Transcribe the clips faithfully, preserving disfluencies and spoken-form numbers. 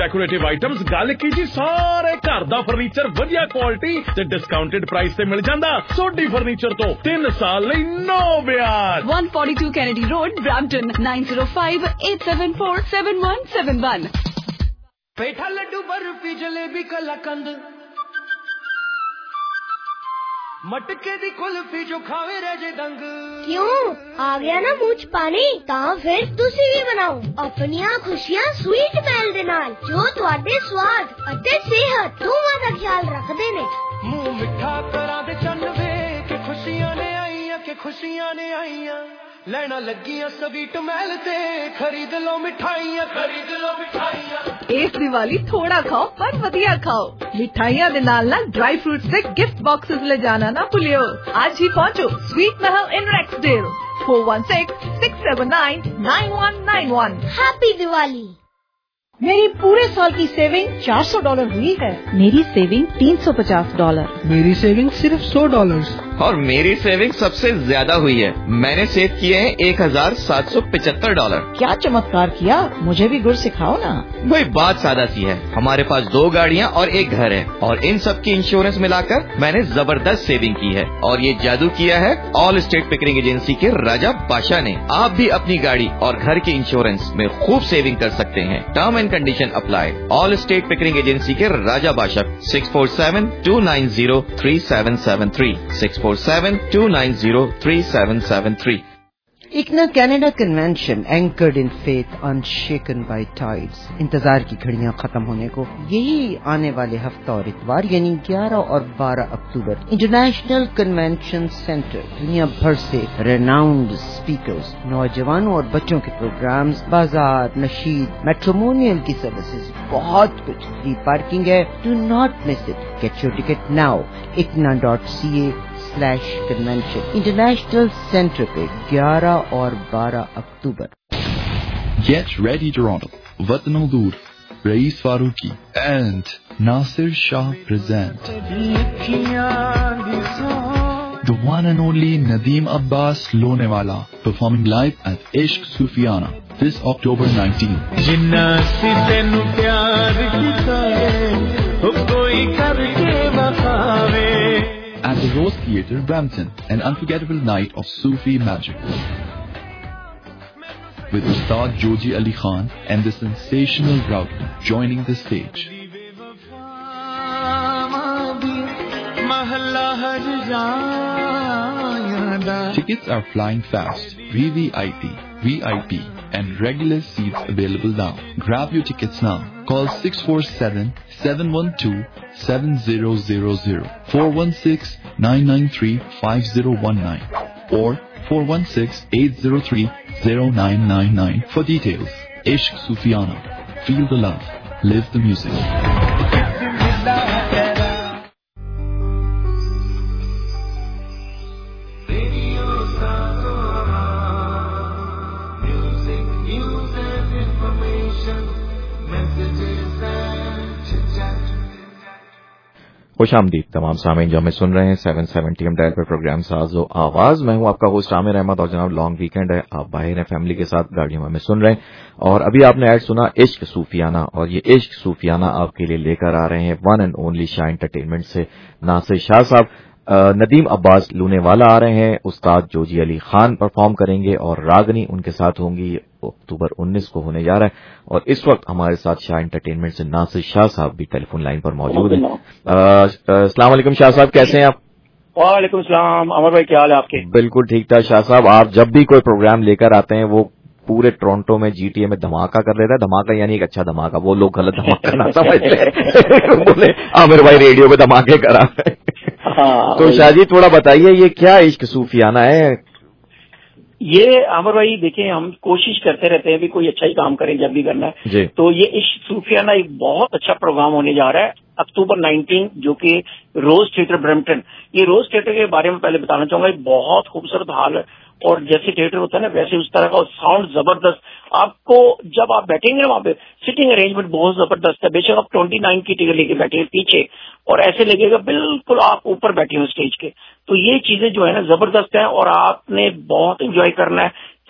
Decorative items ਗੱਲ ਕੀ ਜੀ ਸਾਰੇ ਘਰ ਦਾ ਫਰਨੀਚਰ ਵਧੀਆ ਕੁਆਲਿਟੀ ਤੇ ਡਿਸਕਾਊਂਟਡ ਪ੍ਰਾਈਸ ਤੇ ਮਿਲ ਜਾਂਦਾ। ਸੋਢੀ ਫਰਨੀਚਰ ਤੋਂ ਤਿੰਨ ਸਾਲ ਲਈ ਨੋ ਵਿਆਜ। one forty-two Kennedy Road, Brampton, nine zero five eight seven four seven one seven one। पेठा लड्डू बर्फी जलेबी कलाकंद मटके दी कुल्फी जो खावे रह जे दंग। क्यों आ गया ना मुंह च पानी? तां फिर तुसी भी बनाओ अपनियां खुशियां स्वीट महल दे नाल जो तुहाडे स्वाद अते सेहत दोवां दा ख्याल रखदे ने। मुंह मिठा करां दे चन्न वे के खुशियां ने आईयां के खुशियां ने आईयां ਲੈਣਾ ਲੱਗੀਆਂ ਸਵੀਟ ਮਹਿਲ ਤੇ ਖਰੀਦ ਲਓ ਮਿਠਾਈਆਂ ਖਰੀਦ ਲਓ ਮਿਠਾਈਆਂ। ਇਸ ਦੀਵਾਲੀ ਥੋੜਾ ਖਾਓ ਪਰ ਵਧੀਆ ਖਾਓ। ਮਿਠਾਈਆਂ ਦੇ ਨਾਲ ਨਾਲ ਡਰਾਈ ਫਰੂਟਸ ਤੇ ਗਿਫਟ ਬਾਕਸਸ ਲੈ ਜਾਣਾ ਨਾ ਭੁੱਲਿਓ। ਅੱਜ ਹੀ ਪਹੁੰਚੋ Sweet Mahal in Rexdale four one six six seven nine nine one nine one। Happy Diwali. मेरी पूरे साल की सेविंग चार सौ डॉलर हुई है। मेरी सेविंग तीन सौ पचास डॉलर। मेरी सेविंग सिर्फ सौ डॉलर। और मेरी सेविंग सबसे ज्यादा हुई है। मैंने सेव किए हैं एक हजार सात सौ पिछहत्तर डॉलर। क्या चमत्कार किया, मुझे भी गुर सिखाओ ना। वही बात सादा सी है। हमारे पास दो गाड़ियाँ और एक घर है और इन सब की इंश्योरेंस मिलाकर मैंने जबरदस्त सेविंग की है। और ये जादू किया है ऑल स्टेट पिकरिंग एजेंसी के राजा बादशाह ने। आप भी अपनी गाड़ी और घर के इंश्योरेंस में खूब सेविंग कर सकते हैं। Term and condition apply. All state Pickering agency के Raja Badshah six four seven two nine zero three seven seven three six four seven two nine zero three seven seven three. ICNA Canada convention anchored in faith unshaken by tides. इंतजार की घड़ियां खत्म होने को यही आने वाले हफ्ता और इतवार यानी ग्यारह और बारह अक्टूबर इंटरनेशनल कन्वेंशन सेंटर दुनिया भर से रेनाउंड स्पीकर्स, नौजवानों और बच्चों के प्रोग्राम्स, बाजार, नशीद, मैट्रिमोनियल की सर्विसेज, बहुत कुछ। फ्री पार्किंग है। Do not miss it. Get your ticket now ICNA dot C A slash convention. International centre पे ग्यारह और बारह अक्टूबर। Get ready Toronto. Watan al-Dur, Rais Faruqi and Nasir Shah present the one and only Nadeem Abbas Lonewala performing live at Ishq Sufiana this October nineteenth. जिन्ना सी तेनू प्यार कीता है ओ कोई करके वफावे। At the Rose Theatre, Brampton, an unforgettable night of Sufi magic. With Ustad Joji Ali Khan and the sensational Rowdy joining the stage. Tickets are flying fast. V V I P, V I P and regular seats available now. Grab your tickets now. Call six four seven seven one two seven zero zero zero, four one six nine nine three five zero one nine or four one six eight zero three zero nine nine nine for details. Ishq Sufiana. Feel the love. Live the music. खुश आमदीद तमाम सामीन जो हमें सुन रहे हैं seven seventy AM dial पर प्रोग्राम साज़ो आवाज। मैं हूं आपका होस्ट आमिर अहमद और जनाब लॉन्ग वीकेंड है, आप बाहर हैं फैमिली के साथ, गाड़ियों में हमें सुन रहे हैं। और अभी आपने ऐड सुना इश्क सूफियाना, और ये इश्क सूफियाना आपके लिए लेकर आ रहे हैं one and only Shah entertainment से नासिर शाह साहब। नदीम अब्बास लूनेवाला आ रहे हैं, उस्ताद जोजी अली खान परफॉर्म करेंगे और रागनी उनके साथ होंगी। अक्टूबर उन्नीस को होने जा रहा है। और इस वक्त हमारे साथ शाह एंटरटेनमेंट से नासिर शाह साहब भी टेलीफोन लाइन पर मौजूद हैं। अस्सलाम वालेकुम शाह साहब, कैसे हैं आप? वालेकुम सलाम अमर भाई, क्या हाल है आपके? बिल्कुल ठीक ठाक शाह साहब। आप जब भी कोई प्रोग्राम लेकर आते हैं वो पूरे टोरंटो में जीटीए में धमाका कर देता है। धमाका यानी एक अच्छा धमाका, वो लोग गलत धमाका ना समझते हैं बोले आमिर भाई रेडियो पे धमाके करा। हाँ, तो शाह जी थोड़ा बताइए ये क्या इश्क सूफियाना है? ये आमिर भाई देखिए, हम कोशिश करते रहते हैं भी कोई अच्छा ही काम करें जब भी करना है। तो ये इश्क सूफियाना एक बहुत अच्छा प्रोग्राम होने जा रहा है अक्टूबर नाइनटीन, जो कि रोज थिएटर ब्रैम्पटन। ये रोज थिएटर के बारे में पहले बताना चाहूंगा, बहुत खूबसूरत हाल है और जैसे थिएटर होता है ना वैसे उस तरह का साउंड जबरदस्त। आपको जब आप बैठेंगे वहां पे सिटिंग अरेंजमेंट बहुत जबरदस्त है। बेशक आप ट्वेंटी नाइन की टिकट लेके बैठे पीछे और ऐसे लगेगा बिल्कुल आप ऊपर बैठे हो स्टेज के। तो ये चीजें जो है ना जबरदस्त है और आपने बहुत एंजॉय करना है,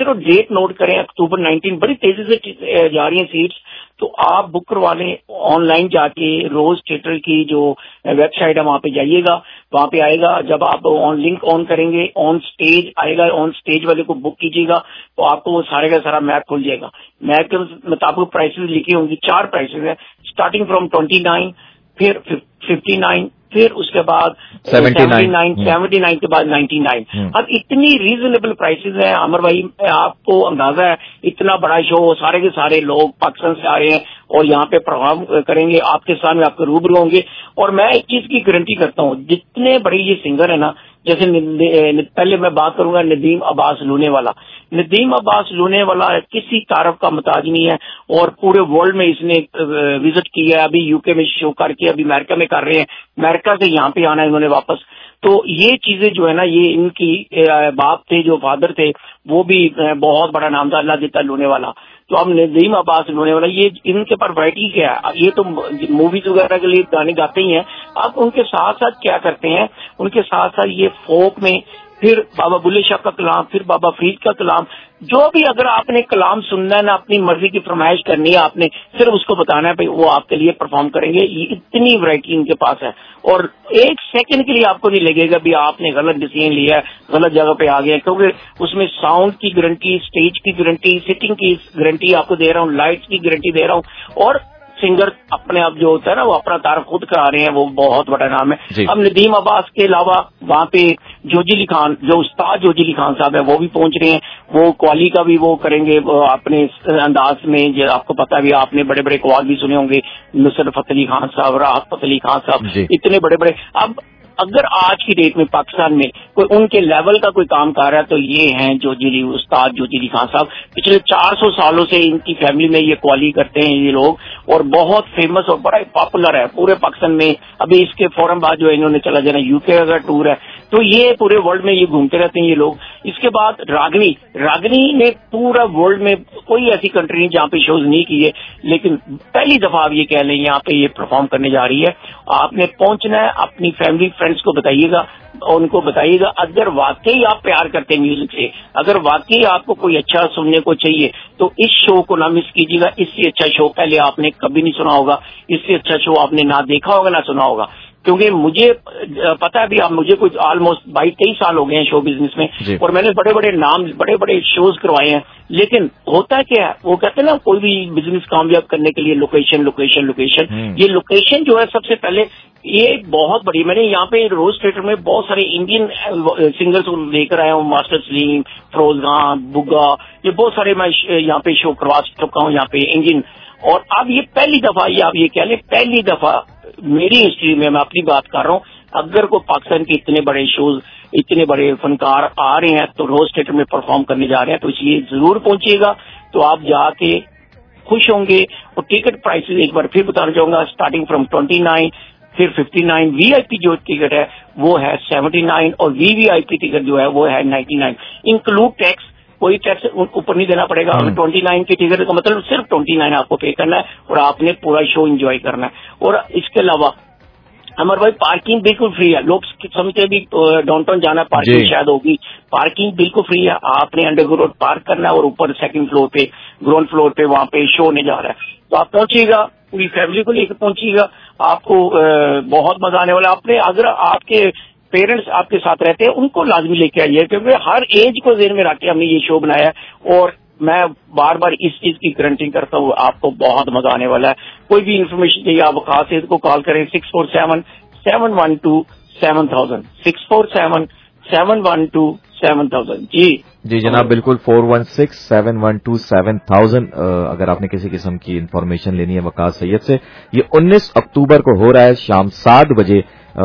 सिर्फ डेट नोट करें, अक्टूबर नाइनटीन, बड़ी तेजी से जा रही हैं सीट्स, तो आप बुक करवा लें ऑनलाइन जाके। रोज थिएटर की जो वेबसाइट है वहां पे जाइएगा, वहां पे आएगा, जब आप ऑन लिंक ऑन करेंगे ऑन स्टेज आएगा, ऑन स्टेज वाले को बुक कीजिएगा तो आपको वो सारे का सारा मैप खुल जाएगा। मैप के मुताबिक प्राइसेस लिखी होंगी, चार प्राइसेस है, स्टार्टिंग फ्रॉम ट्वेंटी नाइन, फिर फिफ्टी नाइन, फिर उसके बाद सेवेंटी नाइन, सेवेंटी नाइन के बाद नाइन्टी नाइन। अब इतनी रीजनेबल प्राइसेस हैं अमर भाई, आपको अंदाजा है इतना बड़ा शो, सारे के सारे लोग पाकिस्तान से आ रहे हैं और यहाँ पे प्रोग्राम करेंगे, आपके सामने आपके रूबरू होंगे। और मैं एक चीज की गारंटी करता हूँ, जितने बड़े ये सिंगर है ना, जैसे पहले मैं बात करूंगा नदीम अब्बास लूने वाला। नदीम अब्बास लूने वाला किसी तारफ का मुताज नहीं है और पूरे वर्ल्ड में इसने विजिट किया है। अभी यूके में शो करके अभी अमेरिका में कर रहे हैं, अमेरिका से यहाँ पे आना है इन्होंने वापस। तो ये चीजें जो है ना, ये इनकी बाप थे जो फादर थे वो भी बहुत बड़ा नाम था, अल्लाह देता लूने वाला। तो अब नदीम अब्बास लूने वाला, ये इनके पर वैरायटी क्या है, ये तो मूवीज वगैरह के लिए गाने गाते ही हैं। अब उनके साथ साथ क्या करते हैं, उनके साथ साथ ये फोक में फिर बाबा बुल्ले शाह का कलाम, फिर बाबा फरीद का कलाम, जो भी अगर आपने कलाम सुनना है ना, अपनी मर्जी की फरमाइश करनी है, आपने सिर्फ उसको बताना है भाई, वो आपके लिए परफॉर्म करेंगे। ये इतनी वैरायटी इनके पास है और एक सेकंड के लिए आपको नहीं लगेगा भी आपने गलत डिसीजन लिया है, गलत जगह पे आ गया, क्योंकि उसमें साउंड की गारंटी, स्टेज की गारंटी, सिटिंग की गारंटी आपको दे रहा हूँ, लाइट्स की गारंटी दे रहा हूँ। और सिंगर अपने आप जो होता है ना, वो अपना तारफ खुद करा रहे हैं, वो बहुत बड़ा नाम है। अब नदीम अब्बास के अलावा वहाँ पे जोजिली खान, जो उस्ताद जोजिली खान साहब है, वो भी पहुंच रहे हैं। वो कवाली का भी वो करेंगे अपने अंदाज में, जो आपको पता भी, आपने बड़े बड़े कवाल भी सुने होंगे, नुसरत फतेह अली खान साहब, राहत फतेह अली खान साहब, इतने बड़े बड़े। अब अगर आज की डेट में पाकिस्तान में कोई उनके लेवल का कोई काम कर रहा है तो ये हैं जोजिली, उस्ताद जोजिली खान साहब। पिछले चार सौ सालों से इनकी फैमिली में ये कवाली करते हैं ये लोग, और बहुत फेमस और बड़ा पॉपुलर है पूरे पाकिस्तान में। अभी इसके फौरन बाद जो इन्होंने चला जाना यूके का टूर है, तो ये पूरे वर्ल्ड में ये घूमते रहते हैं ये लोग। इसके बाद रागनी, रागनी ने पूरा वर्ल्ड में कोई ऐसी कंट्री नहीं जहाँ पे शोज नहीं किए, लेकिन पहली दफा आप ये कह लें यहाँ पे ये परफॉर्म करने जा रही है। आपने पहुंचना है, अपनी फैमिली फ्रेंड्स को बताइएगा, उनको बताइएगा। अगर वाकई आप प्यार करते हैं म्यूजिक से, अगर वाकई आपको कोई अच्छा सुनने को चाहिए, तो इस शो को ना मिस कीजिएगा। इससे अच्छा शो पहले आपने कभी नहीं सुना होगा, इससे अच्छा शो आपने ना देखा होगा ना सुना होगा। क्योंकि मुझे पता है भी, आप मुझे कुछ ऑलमोस्ट बाईस तेईस साल हो गए हैं शो बिजनेस में, और मैंने बड़े बड़े नाम, बड़े बड़े शोज करवाए हैं। लेकिन होता क्या है, वो कहते हैं ना, कोई भी बिजनेस कामयाब करने के लिए लोकेशन लोकेशन लोकेशन, ये लोकेशन जो है सबसे पहले ये बहुत बड़ी। मैंने यहाँ पे रोज थिएटर में बहुत सारे इंडियन सिंगर्स लेकर आया हूँ, मास्टर सलीम, फरोज खान, बुग्गा, ये बहुत सारे मैं यहाँ पे शो करवा चुका हूँ यहाँ पे इंडियन। और अब ये पहली दफा, ये आप ये कह लें पहली दफा मेरी हिस्ट्री में, मैं अपनी बात कर रहा हूँ, अगर को पाकिस्तान के इतने बड़े शोज, इतने बड़े फनकार आ रहे हैं तो रोज थिएटर में परफॉर्म करने जा रहे हैं, तो इसलिए जरूर पहुंचिएगा। तो आप जाके खुश होंगे। और टिकट प्राइसेस एक बार फिर बताना चाहूंगा, स्टार्टिंग फ्रॉम ट्वेंटी नाइन, फिर फिफ्टी नाइन, वीआईपी जो टिकट है वो है सेवेंटी नाइन, और वीवीआईपी टिकट जो है वो है नाइन्टी नाइन, इंक्लूड टैक्स। कोई टैक्स ऊपर नहीं देना पड़ेगा। अगर ट्वेंटी नाइन की टिकट का मतलब सिर्फ ट्वेंटी नाइन आपको पे करना है और आपने पूरा शो एंजॉय करना है। और इसके अलावा अमर भाई पार्किंग बिल्कुल फ्री है। लोग समझते भी डाउनटाउन जाना पार्किंग शायद होगी, पार्किंग बिल्कुल फ्री है। आपने अंडरग्राउंड पार्क करना है और ऊपर सेकंड फ्लोर पे, ग्राउंड फ्लोर पे वहां पे शो होने जा रहा है। तो आप पहुंचिएगा, पूरी फैमिली को लेकर पहुंचिएगा, आपको बहुत मजा आने वाला है। आपने अगर आपके पेरेंट्स आपके साथ रहते हैं उनको लाजमी लेके आइए, क्योंकि हर एज को ज़हन में रख के हमने ये शो बनाया है। और मैं बार बार इस चीज की गारंटी करता हूँ, आपको बहुत मजा आने वाला है। कोई भी इन्फॉर्मेशन चाहिए आप खास से को कॉल करें, six four seven seven one two seven thousand, six four seven seven one two seven thousand. जी जी जनाब, बिल्कुल four one six seven one two seven thousand. अगर आपने किसी किस्म की इन्फॉर्मेशन लेनी है वकास सैयद से, ये उन्नीस अक्टूबर को हो रहा है शाम सात बजे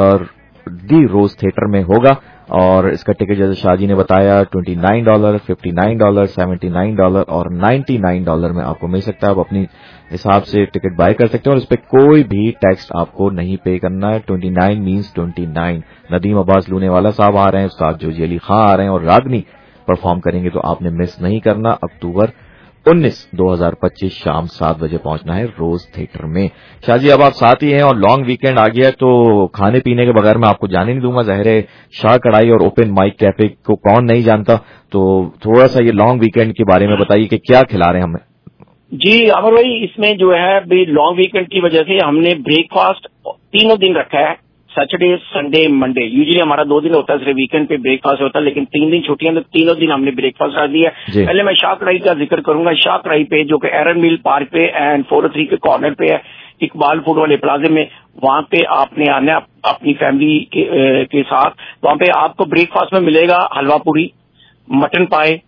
दी रोज थिएटर में होगा। और इसका टिकट जैसे शाहजी ने बताया twenty nine dollar, fifty nine dollar, seventy nine dollar और नाइन्टी नाइन डॉलर में आपको मिल सकता है। आप अपनी हिसाब से टिकट बाय कर सकते हैं और इस पर कोई भी टैक्स आपको नहीं पे करना है। Twenty nine means twenty nine. Nadeem Abbas लूने वाला साहब आ रहे हैं, उस्ताद जोजी अली खां आ रहे हैं और रागनी परफॉर्म करेंगे, तो आपने मिस नहीं करना। अक्टूबर उन्नीस दो हजार पच्चीस शाम सात बजे पहुंचना है रोज थिएटर में। शाह जी अब आप साथ ही हैं और लॉन्ग वीकेंड आ गया है तो खाने पीने के बगैर मैं आपको जाने नहीं दूंगा। ज़ाहिर है शाह कढ़ाई और ओपन माइक कैफे को कौन नहीं जानता, तो थोड़ा सा ये लॉन्ग वीकेंड के बारे में बताइए कि क्या खिला रहे हैं हमें। जी अमर भाई, इसमें जो है लॉन्ग वीकेंड की वजह से हमने ब्रेकफास्ट तीनों दिन रखा है, सैटरडे संडे मंडे। यूजुअली हमारा दो दिन होता है, सिर्फ वीकेंड पे ब्रेकफास्ट होता है, लेकिन तीन दिन छुट्टियां तो तीनों दिन हमने ब्रेकफास्ट रख दिया है। पहले मैं शाह कढ़ाई का जिक्र करूंगा। शाह कढ़ाई पे जो कि एरन मिल पार्क पे एंड फोर ओ थ्री के कॉर्नर पे है, इकबाल फूड वाले प्लाजे में, वहां पे आपने आना अपनी फैमिली के, के साथ। वहां पे आपको ब्रेकफास्ट में मिलेगा हलवा पूरी, मटन पाए,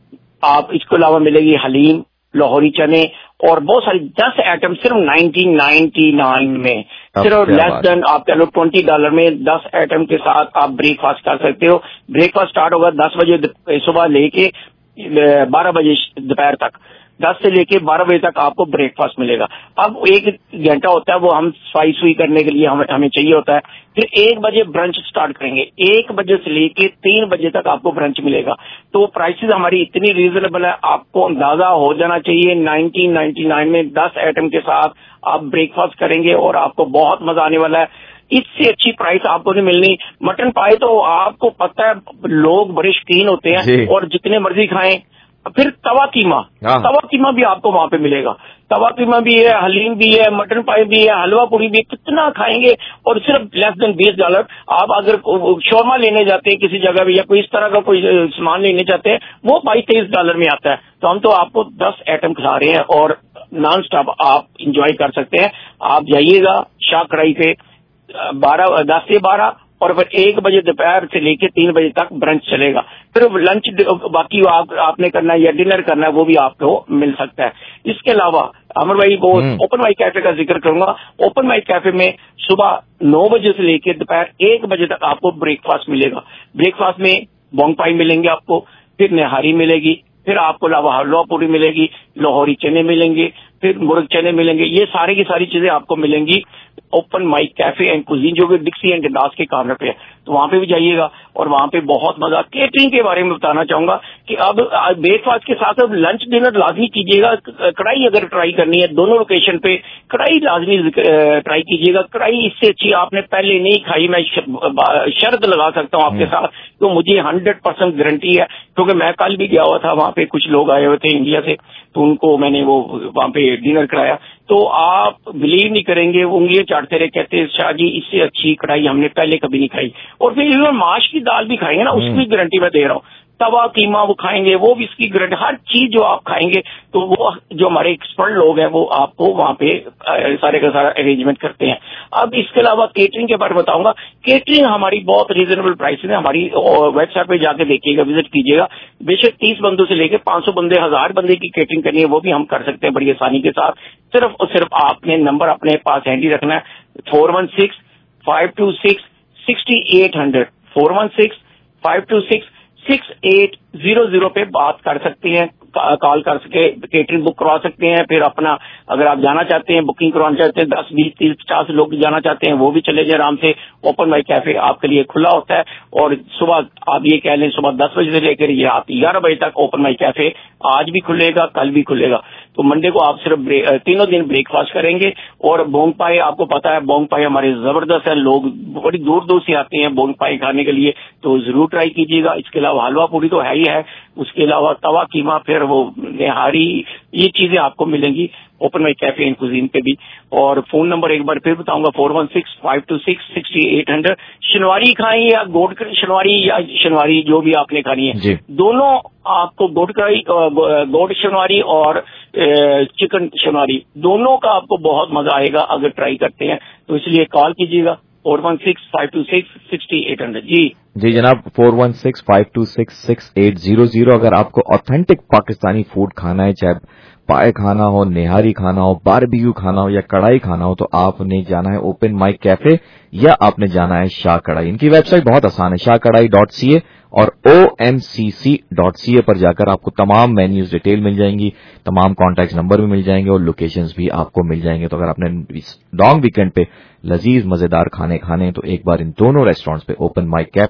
आप इसके अलावा मिलेगी हलीम, लाहौरी चने और बहुत सारी दस आइटम सिर्फ नाइनटीन नाइन्टी नाइन में, सिर्फ लेस देन आप कह लो ट्वेंटी डॉलर में दस आइटम के साथ आप ब्रेकफास्ट कर सकते हो। ब्रेकफास्ट स्टार्ट होगा दस बजे सुबह लेके बारह बजे दोपहर तक, दस से लेके बारह बजे तक आपको ब्रेकफास्ट मिलेगा। अब एक घंटा होता है वो हम सफाई सुई करने के लिए हमें हमें चाहिए होता है। फिर एक बजे ब्रंच स्टार्ट करेंगे, एक बजे से लेके तीन बजे तक आपको ब्रंच मिलेगा। तो प्राइसेस हमारी इतनी रीजनेबल है, आपको अंदाजा हो जाना चाहिए नाइनटीन नाइन्टी नाइन में दस आइटम के साथ आप ब्रेकफास्ट करेंगे और आपको बहुत मजा आने वाला है। इससे अच्छी प्राइस आपको नहीं मिलनी। मटन पाए तो आपको पता है लोग बड़े शौकीन होते हैं और जितने मर्जी खाएं। फिर तवा कीमा, तवा कीमा भी आपको वहां पे मिलेगा। तवा कीमा भी है, हलीम भी है, मटन पाई भी है, हलवा पूरी भी है। कितना खाएंगे और सिर्फ लेस देन बीस डॉलर। आप अगर शोरमा लेने जाते हैं किसी जगह भी या कोई इस तरह का कोई सामान लेने जाते हैं वो बाईस तेईस डॉलर में आता है। तो हम तो आपको दस आइटम खिला रहे हैं और नॉन स्टॉप आप इंजॉय कर सकते हैं। आप जाइएगा शाह कढ़ाई पे, बारह दस से बारह और फिर एक बजे दोपहर से लेके तीन बजे तक ब्रंच चलेगा। फिर लंच बाकी आप, आपने करना है या डिनर करना है वो भी आपको मिल सकता है। इसके अलावा अमर भाई वो ओपन माइक कैफे का जिक्र करूंगा। ओपन माइक कैफे में सुबह नौ बजे से लेके दोपहर एक बजे तक आपको ब्रेकफास्ट मिलेगा। ब्रेकफास्ट में बोंग पाई मिलेंगे आपको, फिर निहारी मिलेगी, फिर आपको अलावा हलवा पूरी मिलेगी, लाहौरी चने मिलेंगे, फिर मुर्ग चने मिलेंगे। ये सारी की सारी चीजें आपको मिलेंगी Open Mic Cafe and Cuisine जो कि डिक्सी एंड डास के कॉर्नर पे है। तो वहां पे भी जाइएगा और वहां पे बहुत मजा। केटरिंग के बारे में बताना चाहूंगा कि अब ब्रेकफास्ट के साथ अब लंच डिनर लाजमी कीजिएगा। कढ़ाई अगर ट्राई करनी है दोनों लोकेशन पे कढ़ाई लाजमी ट्राई कीजिएगा। कढ़ाई इससे अच्छी आपने पहले नहीं खाई, मैं शर्त लगा सकता हूँ आपके साथ, तो मुझे हंड्रेड परसेंट गारंटी है क्योंकि मैं कल भी गया हुआ था वहां पे, कुछ लोग आए हुए थे इंडिया से, तो उनको मैंने वो वहां पे डिनर कराया। तो आप बिलीव नहीं करेंगे, उंगलियां चाटते रहे, कहते शाह जी इससे अच्छी कढ़ाई हमने पहले कभी नहीं खाई। और फिर इवन माश की दाल भी खाएंगे ना, उसकी गारंटी मैं दे रहा हूँ। तवा कीमा वो खाएंगे, वो भी इसकी गारंटी। हर चीज जो आप खाएंगे तो वो जो हमारे एक्सपर्ट लोग हैं वो आपको वहां पे सारे का सारा अरेंजमेंट करते हैं। अब इसके अलावा केटरिंग के बारे में बताऊंगा। केटरिंग हमारी बहुत रीजनेबल प्राइस है। हमारी वेबसाइट पे जाके देखिएगा, विजिट कीजिएगा। बेशक तीस बंदों से लेकर पांच सौ बंदे, हजार बंदे की केटरिंग करनी है वो भी हम कर सकते हैं बड़ी आसानी के साथ। सिर्फ और सिर्फ आपने नंबर अपने पास हैंडी रखना है, four one six five two six sixty eight hundred four one six five two six six eight zero zero पे बात कर सकती हैं, कॉल कर सके, केटरिंग बुक करवा सकते हैं। फिर अपना अगर आप जाना चाहते हैं, बुकिंग करवाना चाहते हैं, दस बीस तीस पचास लोग जाना चाहते हैं वो भी चले जाए आराम से। ओपन माइक कैफे आपके लिए खुला होता है और सुबह आप ये कह लें सुबह दस बजे से लेकर ये आप ग्यारह बजे तक ओपन माइक कैफे आज भी खुलेगा, कल भी खुलेगा। तो मंडे को आप सिर्फ तीनों दिन ब्रेकफास्ट करेंगे। और बोंग पाई आपको पता है, बोंग पाई हमारे जबरदस्त है, लोग बड़ी दूर दूर से आते हैं बोंग पाई खाने के लिए, तो जरूर ट्राई कीजिएगा। इसके अलावा हलवा पूरी तो है ही है, उसके अलावा तवा कीमा, फिर वो निहारी, ये चीजें आपको मिलेंगी Open Mic Cafe and Cuisine पे भी। और फोन नंबर एक बार फिर बताऊंगा, four one six five two six sixty eight hundred. Shinwari खाएं या गोड शनवारी या शनवारी जो भी आपने खानी है, दोनों आपको गोड कढ़ाई, गोड शनवारी और चिकन शनवारी दोनों का आपको बहुत मजा आएगा अगर ट्राई करते हैं। तो इसलिए कॉल कीजिएगा four one six five two six sixty eight hundred. जी जी जनाब, four one six five two six six eight zero zero. अगर आपको ऑथेंटिक पाकिस्तानी फूड खाना है, चाहे पाए खाना हो, निहारी खाना हो, बारबेक्यू खाना हो या कढ़ाई खाना हो, तो आपने जाना है ओपन माइक कैफे या आपने जाना है शाह कढ़ाई। इनकी वेबसाइट बहुत आसान है, शाह कढ़ाई डॉट सी ए और O M C C dot C ए पर जाकर आपको तमाम मेन्यूज डिटेल मिल जाएंगी, तमाम कॉन्टैक्ट नंबर भी मिल जाएंगे और लोकेशंस भी आपको मिल जाएंगे। तो अगर आपने लॉन्ग वीकेंड पे लजीज मजेदार खाने खाने तो एक बार इन दोनों रेस्टोरेंट्स पे ओपन माइक कैफे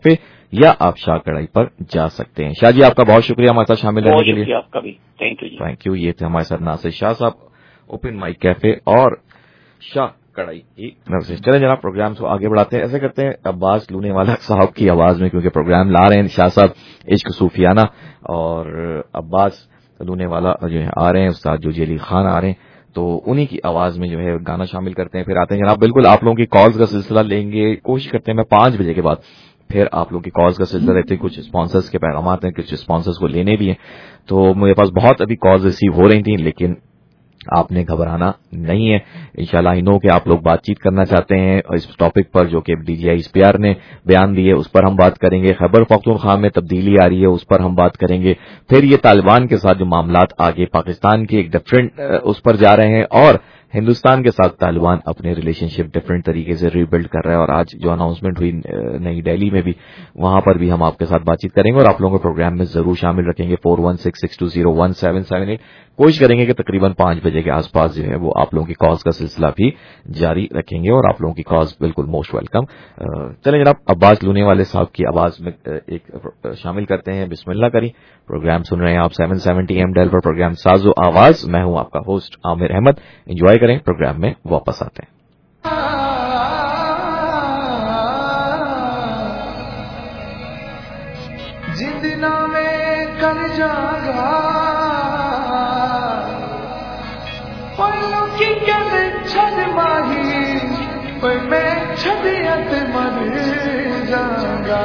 या आप शाह कढ़ाई पर जा सकते हैं। शाह जी आपका बहुत शुक्रिया हमारे साथ शामिल रहने के लिए। आपका भी थैंक यू जी। Thank you. ये थे हमारे साथ नासिर शाह साहब, ओपन माइक कैफे और शाह कढ़ाई की नर्सिस। चले जनाब प्रोग्राम को आगे बढ़ाते हैं। ऐसे करते हैं अब्बास लूनेवाला साहब की आवाज में, क्योंकि प्रोग्राम ला रहे हैं शाह साहब इश्क सूफियाना, और अब्बास लूनेवाला जो है आ रहे हैं, उस्ताद जोजी अली खान आ रहे हैं, तो उन्हीं की आवाज में जो है गाना शामिल करते हैं। फिर आते हैं जनाब, बिल्कुल आप लोगों की कॉल्स का सिलसिला लेंगे, कोशिश करते हैं मैं पांच बजे के बाद फिर आप लोगों की कॉल्स का सिलसिला रहते हैं। कुछ स्पॉन्सर्स के पैगाम आते हैं, कुछ स्पॉन्सर्स को लेने भी हैं, तो मेरे पास बहुत अभी कॉल्स रिसीव हो रही थी, लेकिन आपने घबराना नहीं है। इंशाल्लाह आई नो कि आप लोग बातचीत करना चाहते हैं और इस टॉपिक पर जो कि डीजीआई एसपीआर ने बयान दिए उस पर हम बात करेंगे। खैबर पख्तूनख्वा में तब्दीली आ रही है, उस पर हम बात करेंगे। फिर ये तालिबान के साथ जो मामलात आगे पाकिस्तान के एक डिफरेंट उस पर जा रहे हैं, और हिंदुस्तान के साथ तालिबान अपने रिलेशनशिप डिफरेंट तरीके से रीबिल्ड कर रहा है, और आज जो अनाउंसमेंट हुई नई दिल्ली में भी, वहां पर भी हम आपके साथ बातचीत करेंगे और आप लोगों को प्रोग्राम में जरूर शामिल रखेंगे। Four one six six two zero one seven seven eight कोशिश करेंगे कि तकरीबन पांच बजे के आसपास जो है वो आप लोगों की कॉल्स का सिलसिला भी जारी रखेंगे, और आप लोगों की कॉल्स बिल्कुल मोस्ट वेलकम। चलें जनाब, अब्बास लूनेवाले साहब की आवाज में एक शामिल करते हैं। बिस्मिल्लाह करी। प्रोग्राम सुन रहे हैं आप सेवन सेवेंटी एम डेल पर, प्रोग्राम साजो आवाज। मैं हूं आपका होस्ट आमिर अहमद। एंजॉय करें, प्रोग्राम में वापस आते हैं। जिंदना में कर जागा पल्लू की कद छद माही पर मैं छदियत मर जागा।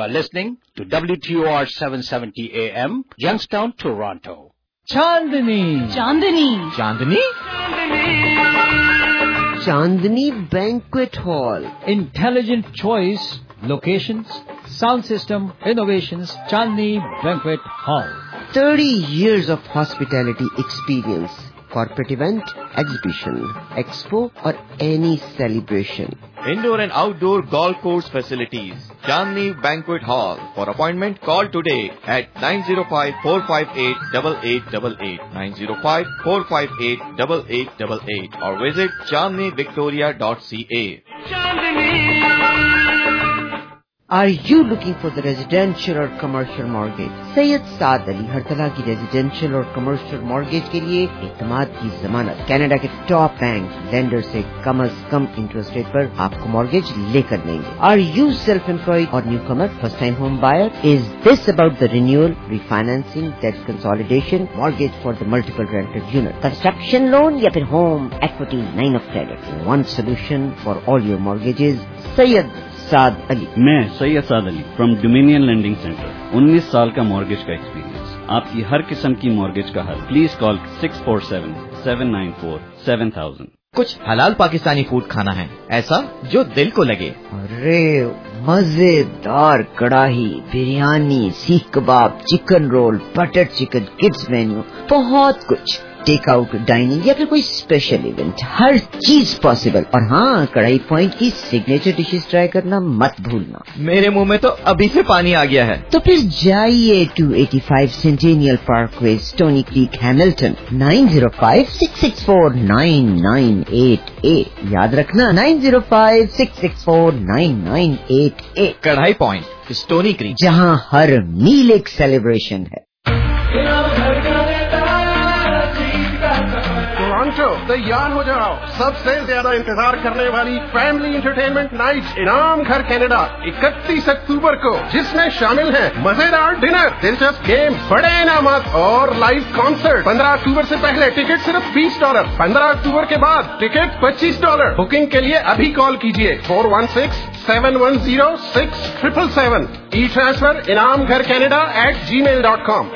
are listening to W T O R seven seventy A M, Youngstown, Toronto. Chandni. Chandni. Chandni? Chandni Banquet Hall. Intelligent choice, locations, sound system, innovations. Chandni Banquet Hall. thirty years of hospitality experience. Corporate event, exhibition, expo or any celebration. Indoor and outdoor golf course facilities. Chandni Banquet Hall. For appointment, call today at nine zero five, four five eight, eight eight eight eight, nine zero five, four five eight, eight eight eight eight or visit chandni victoria dot c a. Are you looking for the residential or commercial mortgage? سید سعد علی ہر طرح کی residential اور commercial mortgage کے لیے اعتماد کی ضمانت. Canada کے top bank lander سے کم از کم انٹرسٹ ریٹ پر آپ کو مارگیج لے کر دیں گے. آر یو سیلف امپلائڈ اور newcomer, first time home buyer? Is this about the renewal, refinancing, debt consolidation, mortgage for the multiple rented unit, construction loan یا پھر home equity line of credit? One solution for all your mortgages. Syed Saad Ali. میں Syed Saad Ali from Dominion Lending Centre. انیس سال کا mortgage کا experience, آپ کی ہر قسم کی مارگیج کا حل. Please call six four seven seven nine four seven thousand. کچھ حلال پاکستانی فوڈ کھانا ہے, ایسا جو دل کو لگے. ارے مزیدار karahi, biryani, seekh kebab, chicken roll, butter chicken, kids menu, بہت کچھ. ٹیک آؤٹ, ڈائننگ یا پھر کوئی اسپیشل ایونٹ, ہر چیز پاسبل. اور ہاں, کڑائی پوائنٹ کی سگنیچر ڈشز ٹرائی کرنا مت بھولنا. میرے منہ میں تو ابھی سے پانی آ گیا ہے. تو پھر جائیے two eighty five Centennial Parkway, Stoney Creek, Hamilton. Nine zero five six six four nine nine eight eight. یاد رکھنا, nine zero five six six four nine nine eight eight. Karahi Point, Stoney Creek, جہاں ہر میل ایک celebration ہے. تیار ہو جاؤ, سب سے زیادہ انتظار کرنے والی فیملی انٹرٹینمنٹ نائٹ انعام گھر کینیڈا اکتیس اکتوبر کو, جس میں شامل ہیں مزیدار ڈنر, دلچسپ گیم, بڑے انعامات اور لائیو کانسرٹ. پندرہ اکتوبر سے پہلے ٹکٹ صرف بیس ڈالر, پندرہ اکتوبر کے بعد ٹکٹ پچیس ڈالر. بکنگ کے لیے ابھی کال کیجیے four one six seven one zero six triple seven. E transfer Inam گھر Canada at Gmail dot com.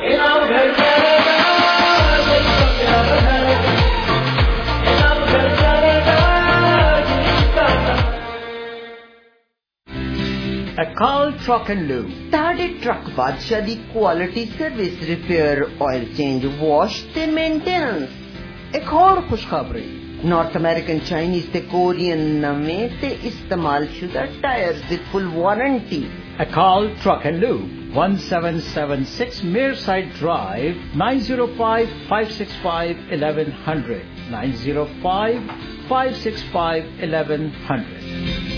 Akal Truck and Lube. تاڑے ٹرک بادشاہ دی quality service, repair, oil change, wash تے maintenance. ایک اور خوشخبری, نارتھ امریکن, چائنیز تے Korean نویں تے استعمال شدہ ٹائر دی full warranty. Akal Truck and Lube, one seven seven six Mearside Drive, nine zero five, five six five, eleven hundred, nine zero five, five six five, eleven hundred.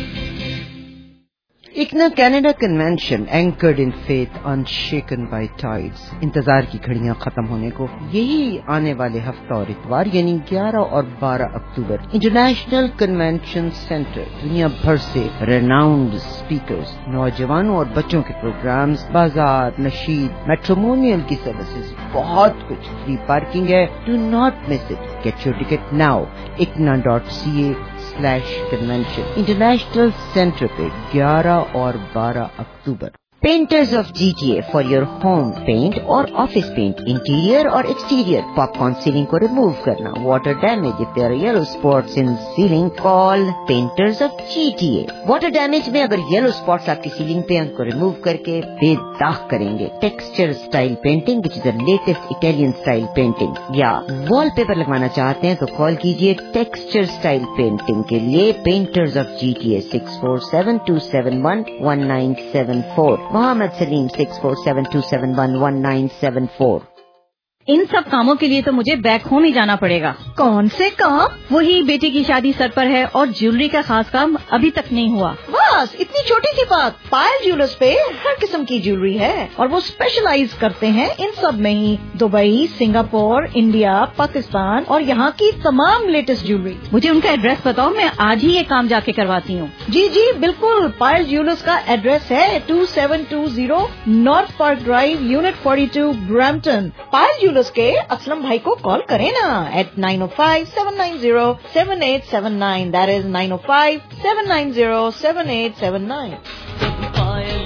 ICNA Canada convention anchored in faith unshaken by tides. انتظار کی گھڑیاں ختم ہونے کو یہی آنے والے ہفتہ اور اتوار یعنی گیارہ اور بارہ اکتوبر انٹرنیشنل کنونشن سینٹر. دنیا بھر سے ریناؤنڈ اسپیکرز, نوجوانوں اور بچوں کے پروگرامز, بازار, نشید, میٹرومونیل کی سروسز, بہت کچھ. فری پارکنگ ہے. Do not miss it. Get your ticket now. ICNA dot C A slash convention. International centre پہ گیارہ اور بارہ اکتوبر. Painters of G T A for your home paint اور آفس پینٹ, انٹیریئر اور ایکسٹیریئر. پاپ کارن سیلنگ کو remove کرنا, water damage, if there are yellow spots in ceiling, call painters of G T A. Water damage میں اگر yellow spots آپ کی selling پہ ان کو ریموو کر کے بے داغ کریں گے. Texture style painting which is a latest Italian style painting. یا وال پیپر لگوانا چاہتے ہیں تو کال کیجیے ٹیکسچر اسٹائل پینٹنگ کے لیے painters of G T A six four seven two seven one one nine seven four. Muhammad Saleem six four seven two seven one one nine seven four. ان سب کاموں کے لیے تو مجھے بیک ہوم ہی جانا پڑے گا. کون سے کام؟ وہی بیٹی کی شادی سر پر ہے اور جیولری کا خاص کام ابھی تک نہیں ہوا. بس اتنی چھوٹی سی بات. پائل جیولرز پہ ہر قسم کی جیولری ہے اور وہ اسپیشلائز کرتے ہیں ان سب میں ہی. دبئی, سنگاپور, انڈیا, پاکستان اور یہاں کی تمام لیٹسٹ جیولری. مجھے ان کا ایڈریس بتاؤ, میں آج ہی یہ کام جا کے کرواتی ہوں. جی جی بالکل. پائل جیولرز کا ایڈریس ہے two seven two zero North Park Drive, unit forty two, Brampton. Payal Jewellers کے اسلم بھائی کو کال کریں نا eight nine O five seven nine zero seven eight seven nine. That is nine O five seven nine zero seven eight seven nine.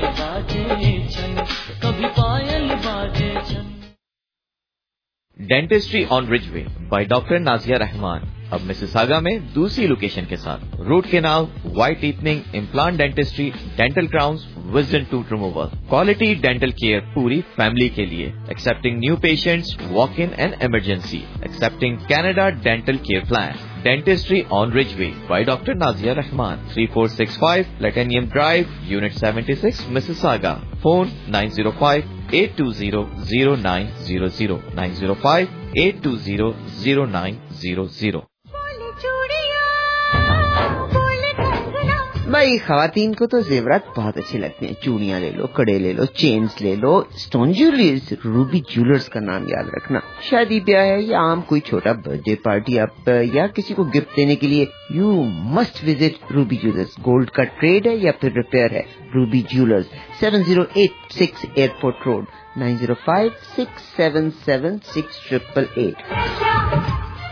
बाजे छन, कभी पायल बाजे छन। Dentistry on Ridgeway by doctor Nazia Rahman अब मिसिसागा में दूसरी लोकेशन के साथ। Root canal, white teething, implant dentistry, dental crowns, wisdom tooth removal, quality dental care पूरी फैमिली के लिए। Accepting new patients, walk in and emergency, accepting Canada dental care plan. Dentistry on Ridgeway by Doctor Nazia Rahman, three four six five Latanium Drive, Unit seventy-six, Mississauga. Phone nine zero five, eight two zero, zero nine zero zero, nine zero five, eight two zero, zero nine zero zero. भाई खवातीन को तो जेवरात बहुत अच्छे लगते हैं। चूड़ियां ले लो, कड़े ले लो, चेन्स ले लो। स्टोन ज्वेलर्स, रूबी ज्वेलर्स का नाम याद रखना। शादी ब्याह है या आम कोई छोटा बर्थडे पार्टी आप या किसी को गिफ्ट देने के लिए you must visit Ruby Jewellers. Gold का ट्रेड है या फिर रिपेयर है, Ruby Jewellers, seven zero eight six Airport Road, nine zero five six seven seven six triple eight.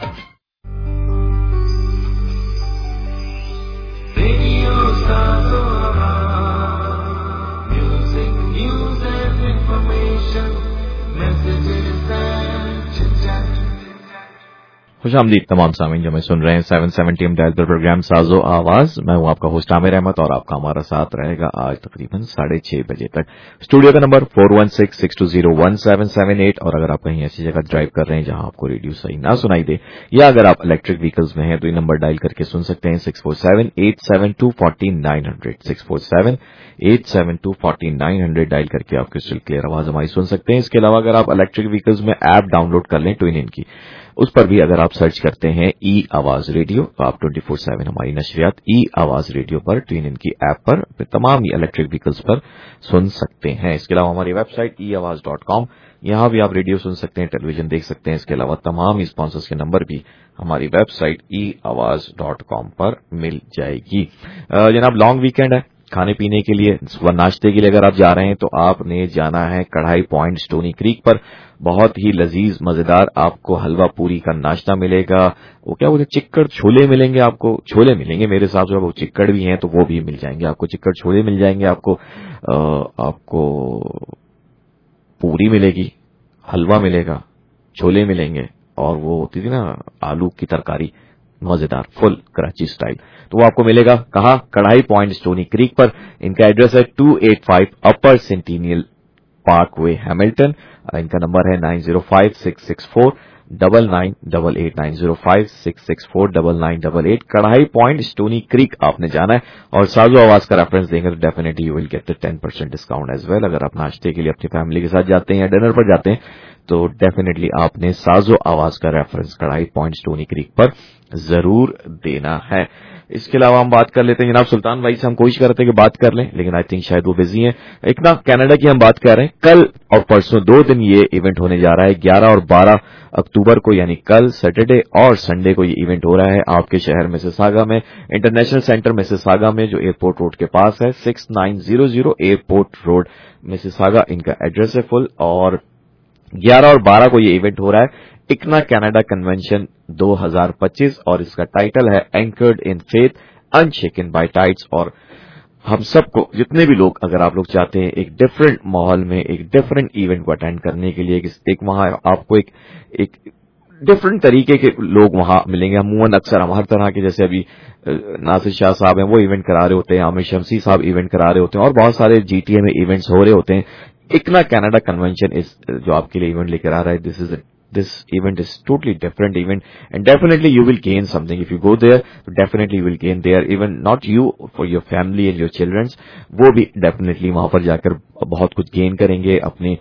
खुशामदीद तमाम सामीन जो मैं सुन रहे हैं सेवन सेवेंटी एम डायल पर प्रोग्राम साजो आवाज। मैं हूं आपका होस्ट आमिर अहमद और आपका हमारा साथ रहेगा आज तकरीबन साढ़े छह बजे तक। स्टूडियो का number four one six six two zero one seven seven eight. और अगर आप कहीं ऐसी जगह ड्राइव कर रहे हैं जहां आपको रेडियो सही ना सुनाई दे, या अगर आप इलेक्ट्रिक व्हीकल्स में हैं तो ये नंबर डायल करके सुन सकते हैं six four seven eight seven two forty nine hundred, six four seven eight seven two forty nine hundred dial करके आप क्रिस्टल क्लियर आवाज हमारी सुन सकते हैं। इसके अलावा अगर आप इलेक्ट्रिक व्हीकल्स में ऐप डाउनलोड कर लें ट्विन इन की, उस पर भी अगर आप सर्च करते हैं ई आवाज रेडियो तो आप ट्वेंटी फोर सेवन हमारी नशरियात ई आवाज रेडियो पर ट्विन इन की ऐप पर तमाम इलेक्ट्रिक व्हीकल्स पर सुन सकते हैं। इसके अलावा हमारी website e Awaz dot com, यहां भी आप रेडियो सुन सकते हैं, टेलीविजन देख सकते हैं। इसके अलावा तमाम स्पॉन्सर्स के नंबर भी हमारी website e Awaz dot com पर मिल जाएगी। जनाब लॉन्ग वीकेंड है, खाने पीने के लिए, सुबह नाश्ते के लिए अगर आप जा रहे हैं तो आपने जाना है कढ़ाई पॉइंट स्टोनी क्रीक पर। बहुत ही लजीज मजेदार आपको हलवा पूरी का नाश्ता मिलेगा। वो क्या बोलते चिक्कड़ छोले मिलेंगे, आपको छोले मिलेंगे मेरे हिसाब से। वो चिक्कड़ भी हैं तो वो भी मिल जाएंगे आपको, चिक्कड़ छोले मिल जाएंगे आपको, आ, आपको पूरी मिलेगी, हलवा मिलेगा, छोले मिलेंगे और वो होती थी ना आलू की तरकारी मजेदार फुल कराची स्टाइल, तो वो आपको मिलेगा कहाँ? कढ़ाई पॉइंट स्टोनी क्रीक पर। इनका एड्रेस है two eight five Upper Centennial Parkway Hamilton. इनका नंबर है nine zero five six six four double nine double eight, nine zero five six six four double nine double eight. Karahi Point Stoney Creek आपने जाना है और साजो आवाज का रेफरेंस देंगे तो definitely you will get the ten percent discount as well. अगर आप नाश्ते के लिए अपनी फैमिली के साथ जाते हैं या डिनर पर जाते हैं तो डेफिनेटली आपने साजो आवाज का रेफरेंस कढ़ाई पॉइंट स्टोनी क्रीक पर जरूर देना है। इसके अलावा हम बात कर लेते हैं, जनाब सुल्तान भाई से हम कोशिश करते हैं कि बात कर लें लेकिन आई थिंक शायद वो बिजी हैं। एक ना कनाडा की हम बात कर रहे हैं, कल और परसों दो दिन ये इवेंट होने जा रहा है। ग्यारह और बारह अक्टूबर को यानी कल सैटरडे और संडे को ये इवेंट हो रहा है आपके शहर मिसिसागा में, इंटरनेशनल सेंटर मिसिसागा में जो एयरपोर्ट रोड के पास है। Six nine zero zero airport road Mississauga इनका एड्रेस है फुल। और ग्यारह और बारह को ये इवेंट हो रहा है इकना कनाडा कन्वेंशन दो हज़ार पच्चीस और इसका टाइटल है anchored in faith unshaken by tides. और हम सबको जितने भी लोग, अगर आप लोग चाहते हैं एक डिफरेंट माहौल में एक डिफरेंट इवेंट को अटेंड करने के लिए, एक वहां आपको एक एक डिफरेंट तरीके के लोग वहां मिलेंगे। अमूमन अक्सर हम हर तरह के, जैसे अभी नासिर शाह साहब हैं वो इवेंट करा रहे होते हैं, आमिर शमसी साहब इवेंट करा रहे होते हैं और बहुत सारे जीटीए में इवेंट्स हो रहे होते हैं। इकना कनाडा कन्वेंशन इस जो आपके लिए इवेंट लेकर आ रहा है, this is this event is totally different event and definitely you will gain something if you go there, definitely you will gain there, even not you, for your family and your children's, वो भी definitely वहां पर जाकर बहुत कुछ gain करेंगे। अपने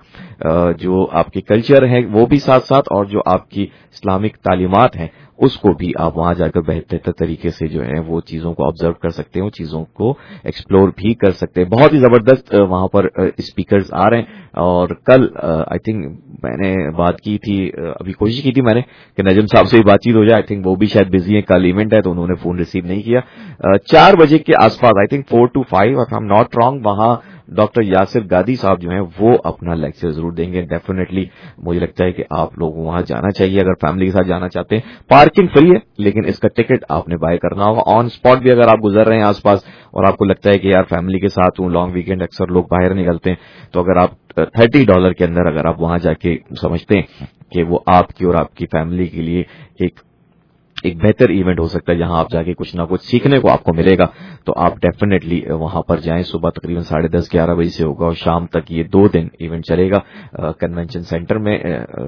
जो आपके कल्चर है वो भी साथ साथ और जो आपकी इस्लामिक तालीमात हैं उसको भी आप वहां जाकर बेहतर तरीके से जो है वो चीजों को ऑब्जर्व कर सकते हैं, चीजों को एक्सप्लोर भी कर सकते हैं। बहुत ही जबरदस्त वहां पर स्पीकर्स आ रहे हैं। और कल आई थिंक मैंने बात की थी, अभी कोशिश की थी मैंने कि नजम साहब से भी बातचीत हो जाए, आई थिंक वो भी शायद बिजी है, कल इवेंट है तो उन्होंने फोन रिसीव नहीं किया। चार बजे के आसपास I think four to five, I am not wrong, वहां ڈاکٹر یاسر گادی صاحب جو ہیں وہ اپنا لیکچر ضرور دیں گے. ڈیفینیٹلی مجھے لگتا ہے کہ آپ لوگ وہاں جانا چاہیے اگر فیملی کے ساتھ جانا چاہتے ہیں. پارکنگ فری ہے لیکن اس کا ٹکٹ آپ نے بائی کرنا ہوگا. آن اسپاٹ بھی اگر آپ گزر رہے ہیں آس پاس اور آپ کو لگتا ہے کہ یار فیملی کے ساتھ ہوں, لانگ ویکینڈ اکثر لوگ باہر نکلتے ہیں, تو اگر آپ تھرٹی ڈالر کے اندر اگر آپ وہاں جا کے سمجھتے ہیں کہ وہ آپ کی اور آپ کی فیملی کے لیے ایک ایک بہتر ایونٹ ہو سکتا ہے جہاں آپ جا کے کچھ نہ کچھ سیکھنے کو آپ کو ملے گا, تو آپ ڈیفینیٹلی وہاں پر جائیں. صبح تقریباً ساڑھے دس گیارہ بجے سے ہوگا اور شام تک یہ دو دن ایونٹ چلے گا. کنونشن سینٹر میں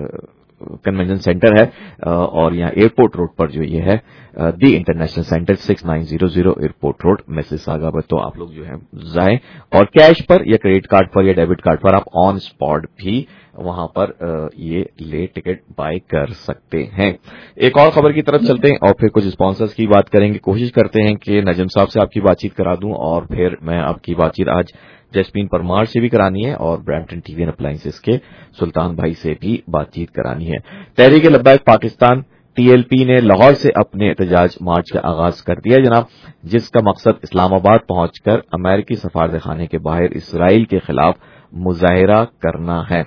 کنونشن سینٹر ہے اور یہاں ایئرپورٹ روڈ پر جو یہ ہے the international centre six nine zero zero airport road Mississauga پر. تو آپ لوگ جو ہے جائیں اور کیش پر یا کریڈٹ کارڈ پر یا ڈیبٹ کارڈ پر آپ آن اسپاٹ بھی وہاں پر یہ لے ٹکٹ بائی کر سکتے ہیں. ایک اور خبر کی طرف چلتے ہیں اور پھر کچھ اسپانسرز کی بات کریں گے. کوشش کرتے ہیں کہ نجم صاحب سے آپ کی بات چیت کرا دوں اور پھر میں آپ کی بات چیت آج جسپین پرمار سے بھی کرانی ہے اور Brampton T V and appliances کے سلطان بھائی سے بھی بات چیت کرانی ہے. Tehreek Labbaik Pakistan T L P نے لاہور سے اپنے احتجاج مارچ کا آغاز کر دیا جناب, جس کا مقصد اسلام آباد پہنچ کر امریکی سفارت خانے کے باہر اسرائیل کے خلاف مظاہرہ کرنا ہے.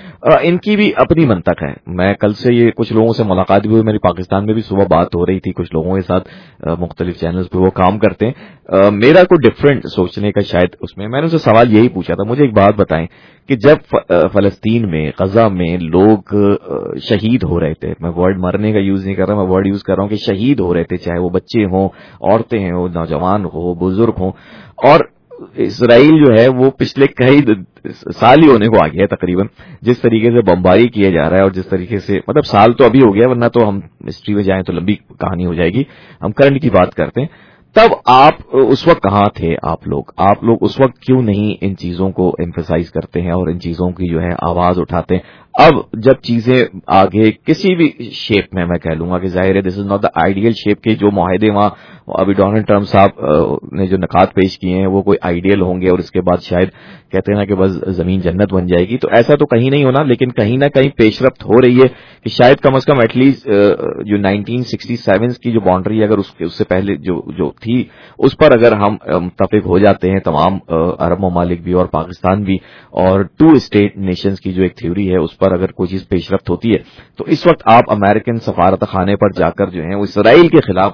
ان کی بھی اپنی منطق ہے. میں کل سے یہ کچھ لوگوں سے ملاقات بھی ہوئی, میری پاکستان میں بھی صبح بات ہو رہی تھی کچھ لوگوں کے ساتھ, مختلف چینلز پہ وہ کام کرتے ہیں. میرا کوئی ڈفرینٹ سوچنے کا شاید اس میں, میں نے ان سے سوال یہی پوچھا تھا, مجھے ایک بات بتائیں کہ جب فلسطین میں غزہ میں لوگ شہید ہو رہے تھے, میں ورڈ مرنے کا یوز نہیں کر رہا, میں ورڈ یوز کر رہا ہوں کہ شہید ہو رہے تھے, چاہے وہ بچے ہوں, عورتیں ہوں, نوجوان ہو, بزرگ ہوں, اور اسرائیل جو ہے وہ پچھلے کئی سال ہی ہونے کو آ گیا ہے تقریباً, جس طریقے سے بمباری کیا جا رہا ہے اور جس طریقے سے, مطلب سال تو ابھی ہو گیا ورنہ تو ہم ہسٹری میں جائیں تو لمبی کہانی ہو جائے گی. ہم کرنٹ کی بات کرتے ہیں. تب آپ اس وقت کہاں تھے آپ لوگ آپ لوگ اس وقت کیوں نہیں ان چیزوں کو ایمفسائز کرتے ہیں اور ان چیزوں کی جو ہے آواز اٹھاتے ہیں؟ اب جب چیزیں آگے کسی بھی شیپ میں, میں کہہ لوں گا کہ ظاہر ہے this is not the ideal shape کے جو معاہدے وہاں ابھی ڈونلڈ ٹرمپ صاحب نے جو نکات پیش کیے ہیں وہ کوئی آئیڈیل ہوں گے اور اس کے بعد شاید کہتے ہیں نا کہ بس زمین جنت بن جائے گی, تو ایسا تو کہیں نہیں ہونا, لیکن کہیں نہ کہیں پیش رفت ہو رہی ہے کہ شاید کم از کم ایٹ لیسٹ جو نائنٹین سکسٹی سیون کی جو باؤنڈری اگر اس, اس سے پہلے جو جو تھی اس پر اگر ہم متفق ہو جاتے ہیں تمام عرب ممالک بھی اور پاکستان بھی, اور ٹو اسٹیٹ نیشنز کی جو ایک تھیوری ہے اس پر اگر کوئی چیز پیش رفت ہوتی ہے, تو اس وقت آپ امریکن سفارت خانے پر جا کر جو ہے وہ اسرائیل کے خلاف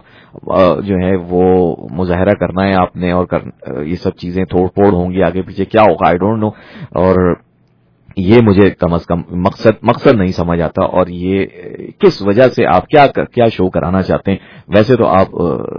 جو ہے وہ مظاہرہ کرنا ہے آپ نے, اور یہ سب چیزیں توڑ پھوڑ ہوں گی, آگے پیچھے کیا ہوگا آئی ڈونٹ نو, اور یہ مجھے کم از کم مقصد مقصد نہیں سمجھ آتا, اور یہ کس وجہ سے آپ کیا کیا شو کرانا چاہتے ہیں. ویسے تو آپ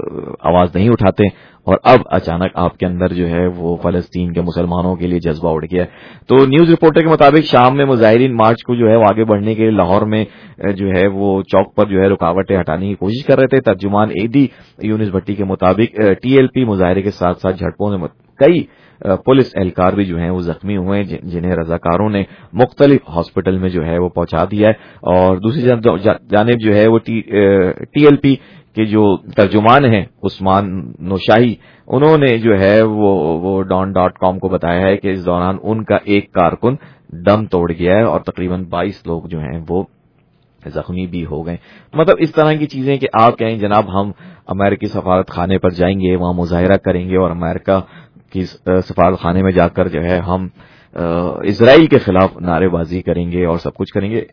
آواز نہیں اٹھاتے اور اب اچانک آپ کے اندر جو ہے وہ فلسطین کے مسلمانوں کے لیے جذبہ اٹھ گیا ہے. تو نیوز رپورٹر کے مطابق شام میں مظاہرین مارچ کو جو ہے وہ آگے بڑھنے کے لیے لاہور میں جو ہے وہ چوک پر جو ہے رکاوٹیں ہٹانے کی کوشش کر رہے تھے. ترجمان اے ڈی یونس بھٹی کے مطابق ٹی ایل پی مظاہرے کے ساتھ ساتھ جھڑپوں میں کئی پولیس اہلکار بھی جو ہیں وہ زخمی ہوئے, جنہیں رضاکاروں نے مختلف ہاسپٹل میں جو ہے وہ پہنچا دیا ہے. اور دوسری جانب جو ہے وہ ٹی ایل پی کے جو ترجمان ہیں عثمان نوشاہی, انہوں نے جو ہے وہ وہ ڈان ڈاٹ کام کو بتایا ہے کہ اس دوران ان کا ایک کارکن دم توڑ گیا ہے اور تقریباً بائیس لوگ جو ہیں وہ زخمی بھی ہو گئے. مطلب اس طرح کی چیزیں کہ آپ کہیں جناب ہم امریکی سفارت خانے پر جائیں گے, وہاں مظاہرہ کریں گے اور امریکہ کی سفارت خانے میں جا کر جو ہے ہم اسرائیل کے خلاف نعرے بازی کریں گے اور سب کچھ کریں گے.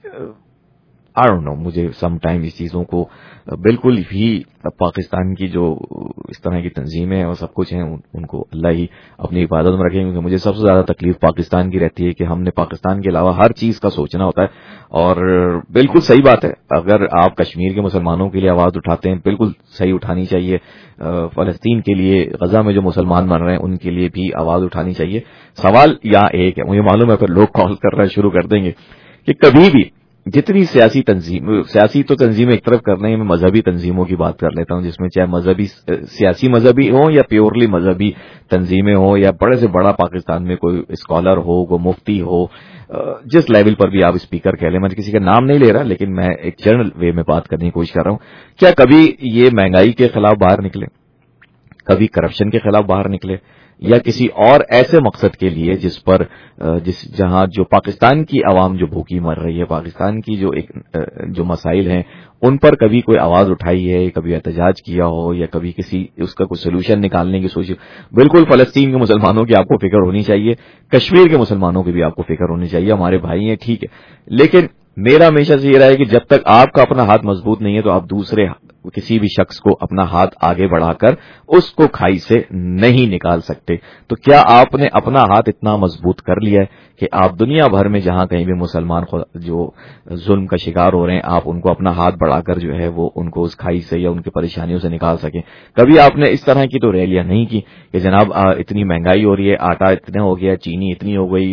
آئی ڈونٹ نو, مجھے سم ٹائم اس چیزوں کو بالکل بھی پاکستان کی جو اس طرح کی تنظیمیں اور سب کچھ ہیں ان کو اللہ ہی اپنی حفاظت میں رکھیں, کیونکہ مجھے سب سے زیادہ تکلیف پاکستان کی رہتی ہے کہ ہم نے پاکستان کے علاوہ ہر چیز کا سوچنا ہوتا ہے. اور بالکل صحیح بات ہے, اگر آپ کشمیر کے مسلمانوں کے لیے آواز اٹھاتے ہیں بالکل صحیح اٹھانی چاہیے, فلسطین کے لیے غزہ میں جو مسلمان مر رہے ہیں ان کے لیے بھی آواز اٹھانی چاہیے. سوال یہاں ایک ہے, مجھے معلوم ہے پھر لوگ کال کر رہے شروع کر دیں گے کہ کبھی بھی جتنی سیاسی تنظیم سیاسی تو تنظیمیں ایک طرف کرنا ہے, میں مذہبی تنظیموں کی بات کر لیتا ہوں جس میں چاہے مذہبی سیاسی مذہبی ہوں یا پیورلی مذہبی تنظیمیں ہوں یا بڑے سے بڑا پاکستان میں کوئی اسکالر ہو, کوئی مفتی ہو, جس لیول پر بھی آپ اسپیکر کہہ لیں, میں کسی کا نام نہیں لے رہا لیکن میں ایک جنرل وے میں بات کرنے کی کوشش کر رہا ہوں. کیا کبھی یہ مہنگائی کے خلاف باہر نکلے, کبھی کرپشن کے خلاف باہر نکلے, یا کسی اور ایسے مقصد کے لیے جس پر جس جہاں جو پاکستان کی عوام جو بھوکی مر رہی ہے, پاکستان کی جو ایک جو مسائل ہیں ان پر کبھی کوئی آواز اٹھائی ہے, کبھی احتجاج کیا ہو, یا کبھی کسی اس کا کوئی سولوشن نکالنے کی سوچ. بالکل فلسطین کے مسلمانوں کی آپ کو فکر ہونی چاہیے, کشمیر کے مسلمانوں کی بھی آپ کو فکر ہونی چاہیے, ہمارے بھائی ہیں ٹھیک ہے, لیکن میرا ہمیشہ سے یہ رہا ہے کہ جب تک آپ کا اپنا ہاتھ مضبوط نہیں ہے تو آپ دوسرے کسی بھی شخص کو اپنا ہاتھ آگے بڑھا کر اس کو کھائی سے نہیں نکال سکتے. تو کیا آپ نے اپنا ہاتھ اتنا مضبوط کر لیا ہے کہ آپ دنیا بھر میں جہاں کہیں بھی مسلمان جو ظلم کا شکار ہو رہے ہیں آپ ان کو اپنا ہاتھ بڑھا کر جو ہے وہ ان کو اس کھائی سے یا ان کی پریشانیوں سے نکال سکیں؟ کبھی آپ نے اس طرح کی تو ریلیاں نہیں کی کہ جناب اتنی مہنگائی ہو رہی ہے, آٹا اتنا ہو گیا, چینی اتنی ہو گئی,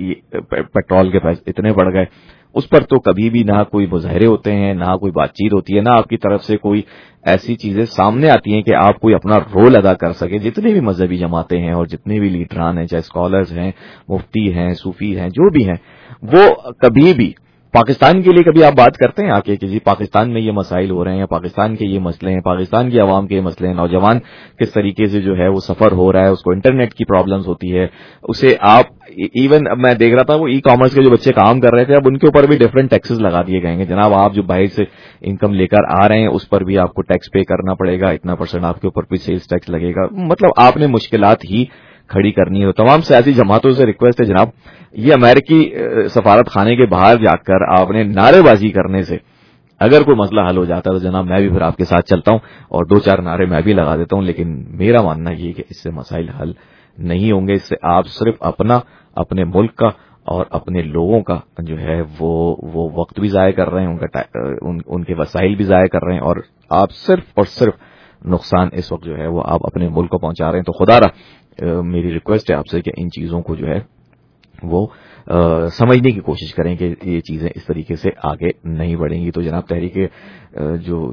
پیٹرول کے پیسے اتنے بڑھ گئے, اس پر تو کبھی بھی نہ کوئی مظاہرے ہوتے ہیں, نہ کوئی بات چیت ہوتی ہے, نہ آپ کی طرف سے کوئی ایسی چیزیں سامنے آتی ہیں کہ آپ کوئی اپنا رول ادا کر سکیں. جتنے بھی مذہبی جماعتیں ہیں اور جتنے بھی لیڈران ہیں, چاہے اسکالرز ہیں, مفتی ہیں, صوفی ہیں, جو بھی ہیں, وہ کبھی بھی پاکستان کے لیے کبھی آپ بات کرتے ہیں آ کے کہ جی پاکستان میں یہ مسائل ہو رہے ہیں, یا پاکستان کے یہ مسئلے ہیں, پاکستان کی عوام کے یہ مسئلے ہیں, نوجوان کس طریقے سے جو ہے وہ سفر ہو رہا ہے, اس کو انٹرنیٹ کی پرابلمز ہوتی ہے, اسے آپ ایون اب میں دیکھ رہا تھا وہ ای کامرس کے جو بچے کام کر رہے تھے اب ان کے اوپر بھی ڈفرینٹ ٹیکسز لگا دیے گئے ہیں. جناب آپ جو باہر سے انکم لے کر آ رہے ہیں اس پر بھی آپ کو ٹیکس پے کرنا پڑے گا, اتنا پرسنٹ آپ کے اوپر بھی سیلز ٹیکس لگے گا. مطلب آپ نے مشکلات ہی کھڑی کرنی ہے. تمام سیاسی جماعتوں سے ریکویسٹ ہے جناب, یہ امریکی سفارت خانے کے باہر جا کر آپ نے نعرے بازی کرنے سے اگر کوئی مسئلہ حل ہو جاتا ہے تو جناب میں بھی پھر آپ کے ساتھ چلتا ہوں اور دو چار نعرے میں بھی لگا دیتا ہوں, لیکن میرا ماننا یہ کہ اس سے مسائل حل نہیں ہوں گے. اس سے آپ صرف اپنا, اپنے ملک کا اور اپنے لوگوں کا جو ہے وہ وہ وقت بھی ضائع کر رہے ہیں, ان کا ان, ان کے وسائل بھی ضائع کر رہے ہیں, اور آپ صرف اور صرف نقصان اس وقت جو ہے وہ آپ اپنے ملک کو پہنچا رہے ہیں. تو خدا را میری ریکویسٹ ہے آپ سے کہ ان چیزوں کو جو ہے وہ آ, سمجھنے کی کوشش کریں کہ یہ چیزیں اس طریقے سے آگے نہیں بڑھیں گی. تو جناب تحریک جو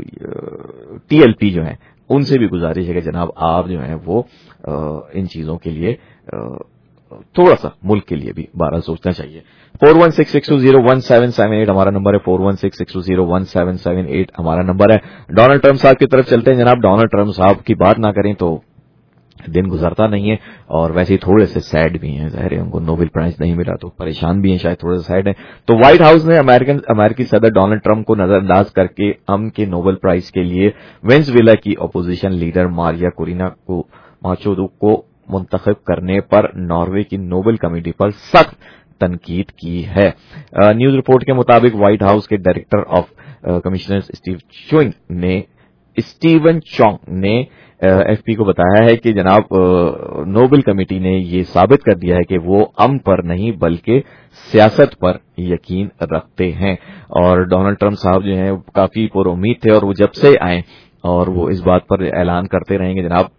ٹی ایل پی جو ہیں ان سے بھی گزارش ہے کہ جناب آپ جو ہیں وہ آ, ان چیزوں کے لیے آ, تھوڑا سا ملک کے لیے بھی بارہ سوچنا چاہیے. Four one six six two zero one seven seven eight ہمارا نمبر ہے, four one six six two zero one seven seven eight ہمارا نمبر ہے. ڈونلڈ ٹرمپ صاحب کی طرف چلتے ہیں جناب. ڈونلڈ ٹرمپ صاحب کی بات نہ کریں تو دن گزرتا نہیں ہے, اور ویسے ہی تھوڑے سے سیڈ بھی ہیں, ظاہر ہے ان کو نوبل پرائز نہیں ملا تو پریشان بھی ہیں, شاید تھوڑے سے سیڈ ہیں. تو وائٹ ہاؤس نے امریکن امریکی صدر ڈونلڈ ٹرمپ کو نظر انداز کر کے امن کے نوبل پرائز کے لیے وینزویلا کی اپوزیشن لیڈر ماریا کورینا کو ماچودو کو منتخب کرنے پر ناروے کی نوبل کمیٹی پر سخت تنقید کی ہے. نیوز رپورٹ کے مطابق وائٹ ہاؤس کے director of commissioner Steve Cheung نے اسٹیون چونگ نے ایف پی کو بتایا ہے کہ جناب نوبل کمیٹی نے یہ ثابت کر دیا ہے کہ وہ امن پر نہیں بلکہ سیاست پر یقین رکھتے ہیں. اور ڈونلڈ ٹرمپ صاحب جو ہیں کافی پر امید تھے, اور وہ جب سے آئیں اور وہ اس بات پر اعلان کرتے رہیں گے جناب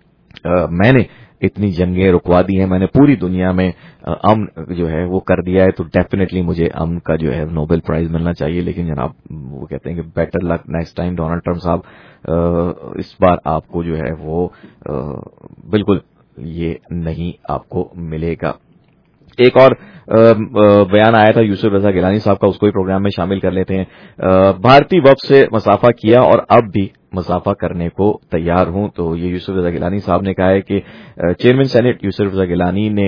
میں نے اتنی جنگیں رکوا دی ہیں, میں نے پوری دنیا میں امن جو ہے وہ کر دیا ہے, تو ڈیفینیٹلی مجھے امن کا جو ہے نوبل پرائز ملنا چاہیے. لیکن جناب وہ کہتے ہیں کہ better luck next time. Donald Trump صاحب اس بار آپ کو جو ہے وہ بالکل یہ نہیں آپ کو ملے گا. ایک اور بیان آیا تھا یوسف رضا گیلانی صاحب کا, اس کو بھی پروگرام میں شامل کر لیتے ہیں. بھارتی وقت سے مسافہ کیا اور اب بھی مسافہ کرنے کو تیار ہوں. تو یہ یوسف رضا گیلانی صاحب نے کہا ہے کہ چیئرمین سینٹ یوسف رضا گیلانی نے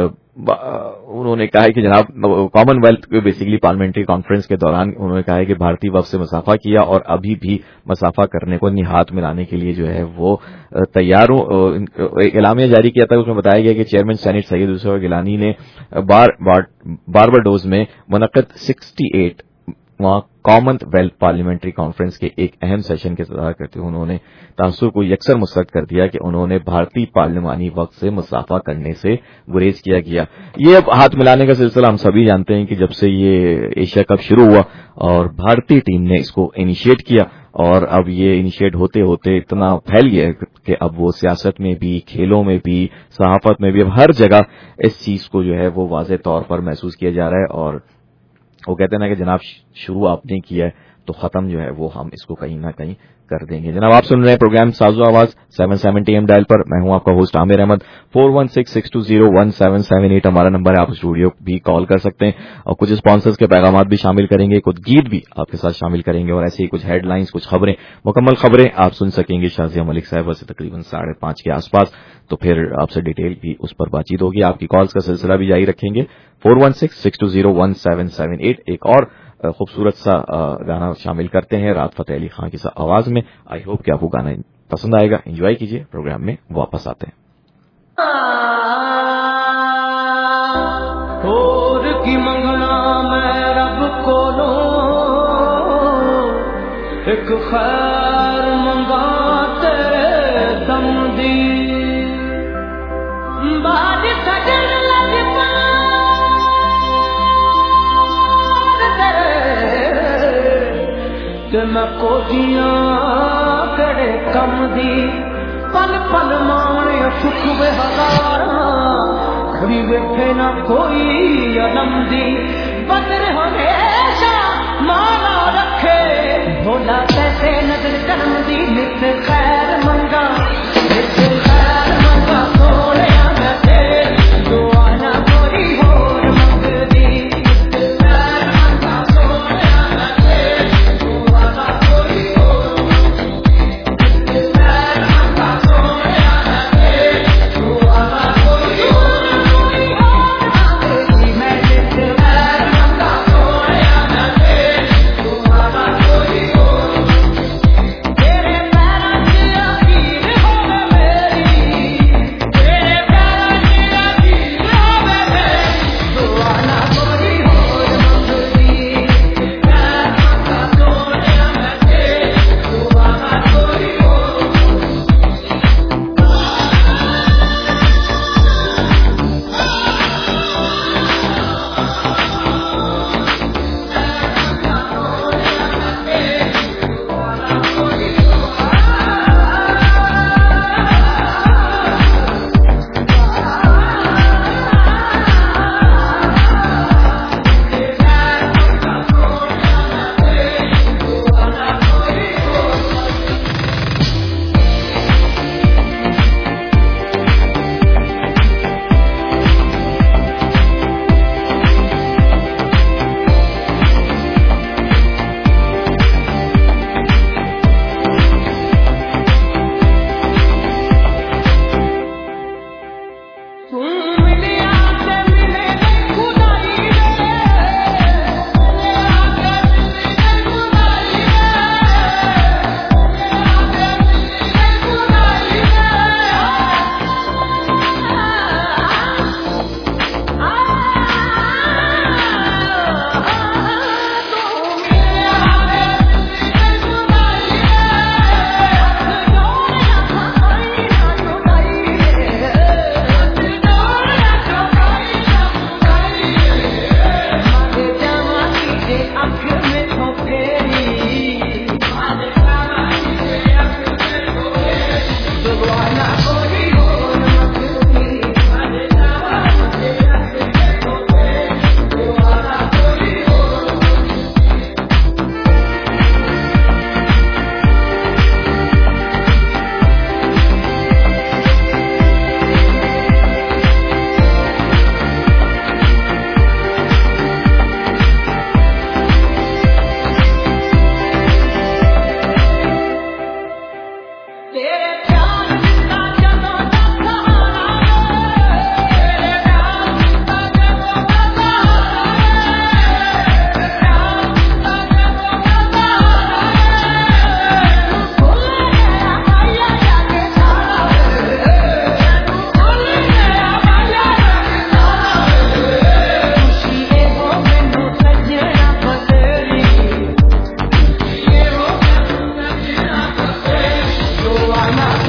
انہوں نے کہا ہے کہ جناب Commonwealth basically parliamentary conference کے دوران انہوں نے کہا ہے کہ بھارتی وقت سے مسافہ کیا اور ابھی بھی مسافہ کرنے کو اپنی ہاتھ ملانے کے لیے جو ہے وہ تیار ہوں. اعلامیہ جاری کیا تھا, اس میں بتایا گیا کہ چیئرمین سینٹ سید یوسف گیلانی نے بار بارباڈوز میں منعقد سکسٹی ایٹ وہاں کامن ویلتھ پارلیمنٹری کانفرنس کے ایک اہم سیشن کے صدارت کرتے ہوئے انہوں نے تاثر کو یکسر مسترد کر دیا کہ انہوں نے بھارتی پارلیمانی وقت سے مسافہ کرنے سے گریز کیا گیا. یہ اب ہاتھ ملانے کا سلسلہ ہم سبھی جانتے ہیں کہ جب سے یہ ایشیا کپ شروع ہوا اور بھارتی ٹیم نے اس کو انیشیٹ کیا, اور اب یہ انیشیٹ ہوتے ہوتے اتنا پھیل گیا کہ اب وہ سیاست میں بھی, کھیلوں میں بھی, صحافت میں بھی, اب ہر جگہ اس چیز کو جو ہے وہ واضح طور پر محسوس کیا جا رہا ہے. اور وہ کہتے ہیں نا کہ جناب شروع آپ نے کیا ہے تو ختم جو ہے وہ ہم اس کو کہیں نہ کہیں कर देंगे। जनाब आप सुन रहे हैं प्रोग्राम साजो आवाज सेवन सेवेंटी एम डायल पर, मैं हूं आपका host Aamir Ahmed. Four one six six two zero one seven seven eight हमारा नंबर है, आप स्टूडियो भी कॉल कर सकते हैं और कुछ स्पॉन्सर्स के पैगाम भी शामिल करेंगे, कुछ गीत भी आपके साथ शामिल करेंगे और ऐसे ही कुछ हेडलाइंस, कुछ खबरें, मुकम्मल खबरें आप सुन सकेंगे शाजिया मलिक साहब से तकरीबन साढ़े पांच के आसपास। तो फिर आपसे डिटेल भी उस पर बातचीत होगी, आपकी कॉल्स का सिलसिला भी जारी रखेंगे। Four one six six two zero one seven seven eight एक और खूबसूरत सा गाना शामिल करते हैं राहत फतेह अली खान की आवाज में। आई होप कि आपको गाना पसंद आएगा, एंजॉय कीजिए। प्रोग्राम में वापस आते हैं। और की मंगना मैं रब कोलों एक खैर मंगा तेरे दम दी बाद सजन लगता ते मैं कोठियां कड़े कम दी पल पल माने सुख वे हजारा कभी वेखे ना कोई अलम दी बदर हमेशा माला रखे भोला कैसे नजर करम दी नित खैर मंगा नित खैर मंगा सोने मैं तेरे दुआ ना कोई होर मंगदी I'm not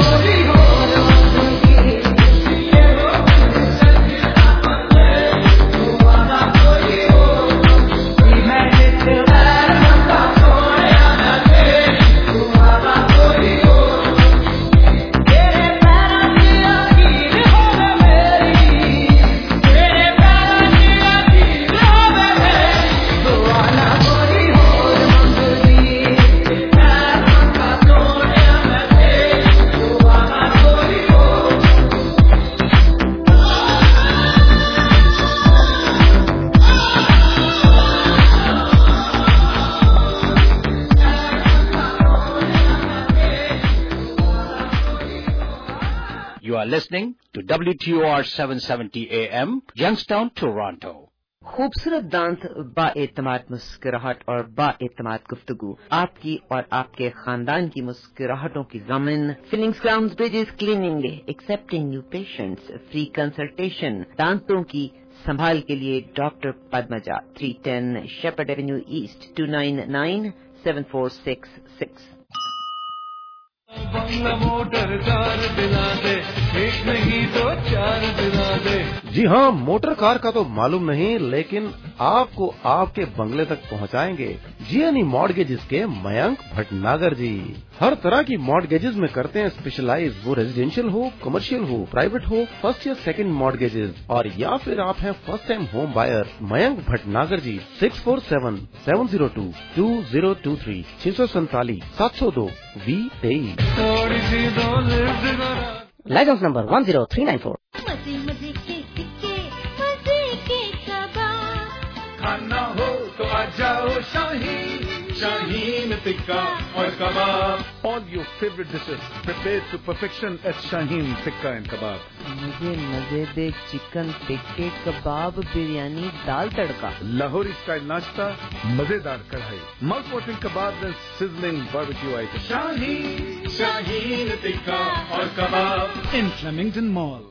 You are listening to W T O R seven seventy A M, Youngstown, Toronto. खूबसूरत दांत, बाएतमाद मुस्कुराहट और बाएतमाद गुफ्तगू, आपकी और आपके खानदान की मुस्कुराहटों की ज़मीन। Fillings, crowns, bridges, cleaning, accepting new patients, free consultation, दांतों की संभाल के लिए doctor Padmaja, three ten Shepard avenue east, two nine nine seven four six six. बंगला मोटर कार दिला दे, एक नहीं तो चार दिला दे। जी हाँ, मोटर कार का तो मालूम नहीं, लेकिन आपको आपके बंगले तक पहुँचाएंगे जीएनई मॉर्गेजेस के मयंक भटनागर जी। हर तरह की मॉर्गेजेस में करते हैं स्पेशलाइज, वो रेजिडेंशियल हो, कमर्शियल हो, प्राइवेट हो, फर्स्ट या सेकंड मॉर्गेजेस, और या फिर आप हैं first time home buyer. Mayank Bhatnagar ji, six four seven seven zero two two zero two three, छह सौ सैतालीस सात सौ दो वी तेईस। Licence number one zero three nine four. मजे मजे के टिक्के, मजे के कबाब, खाना हो तो आ जाओ शाहीन, शाहीन टिक्का और कबाब। All your favorite dishes prepared to perfection at Shaheen Tikka and Kebab. मुझे मजेदार चिकन टिक्के, कबाब, बिरयानी, दाल तड़का, Lahori style नाश्ता, मजेदार कढ़ाई, mouth watering kebabs and sizzling barbecue items. Shaheen, Shaheen tikka और कबाब In Flemington Mall.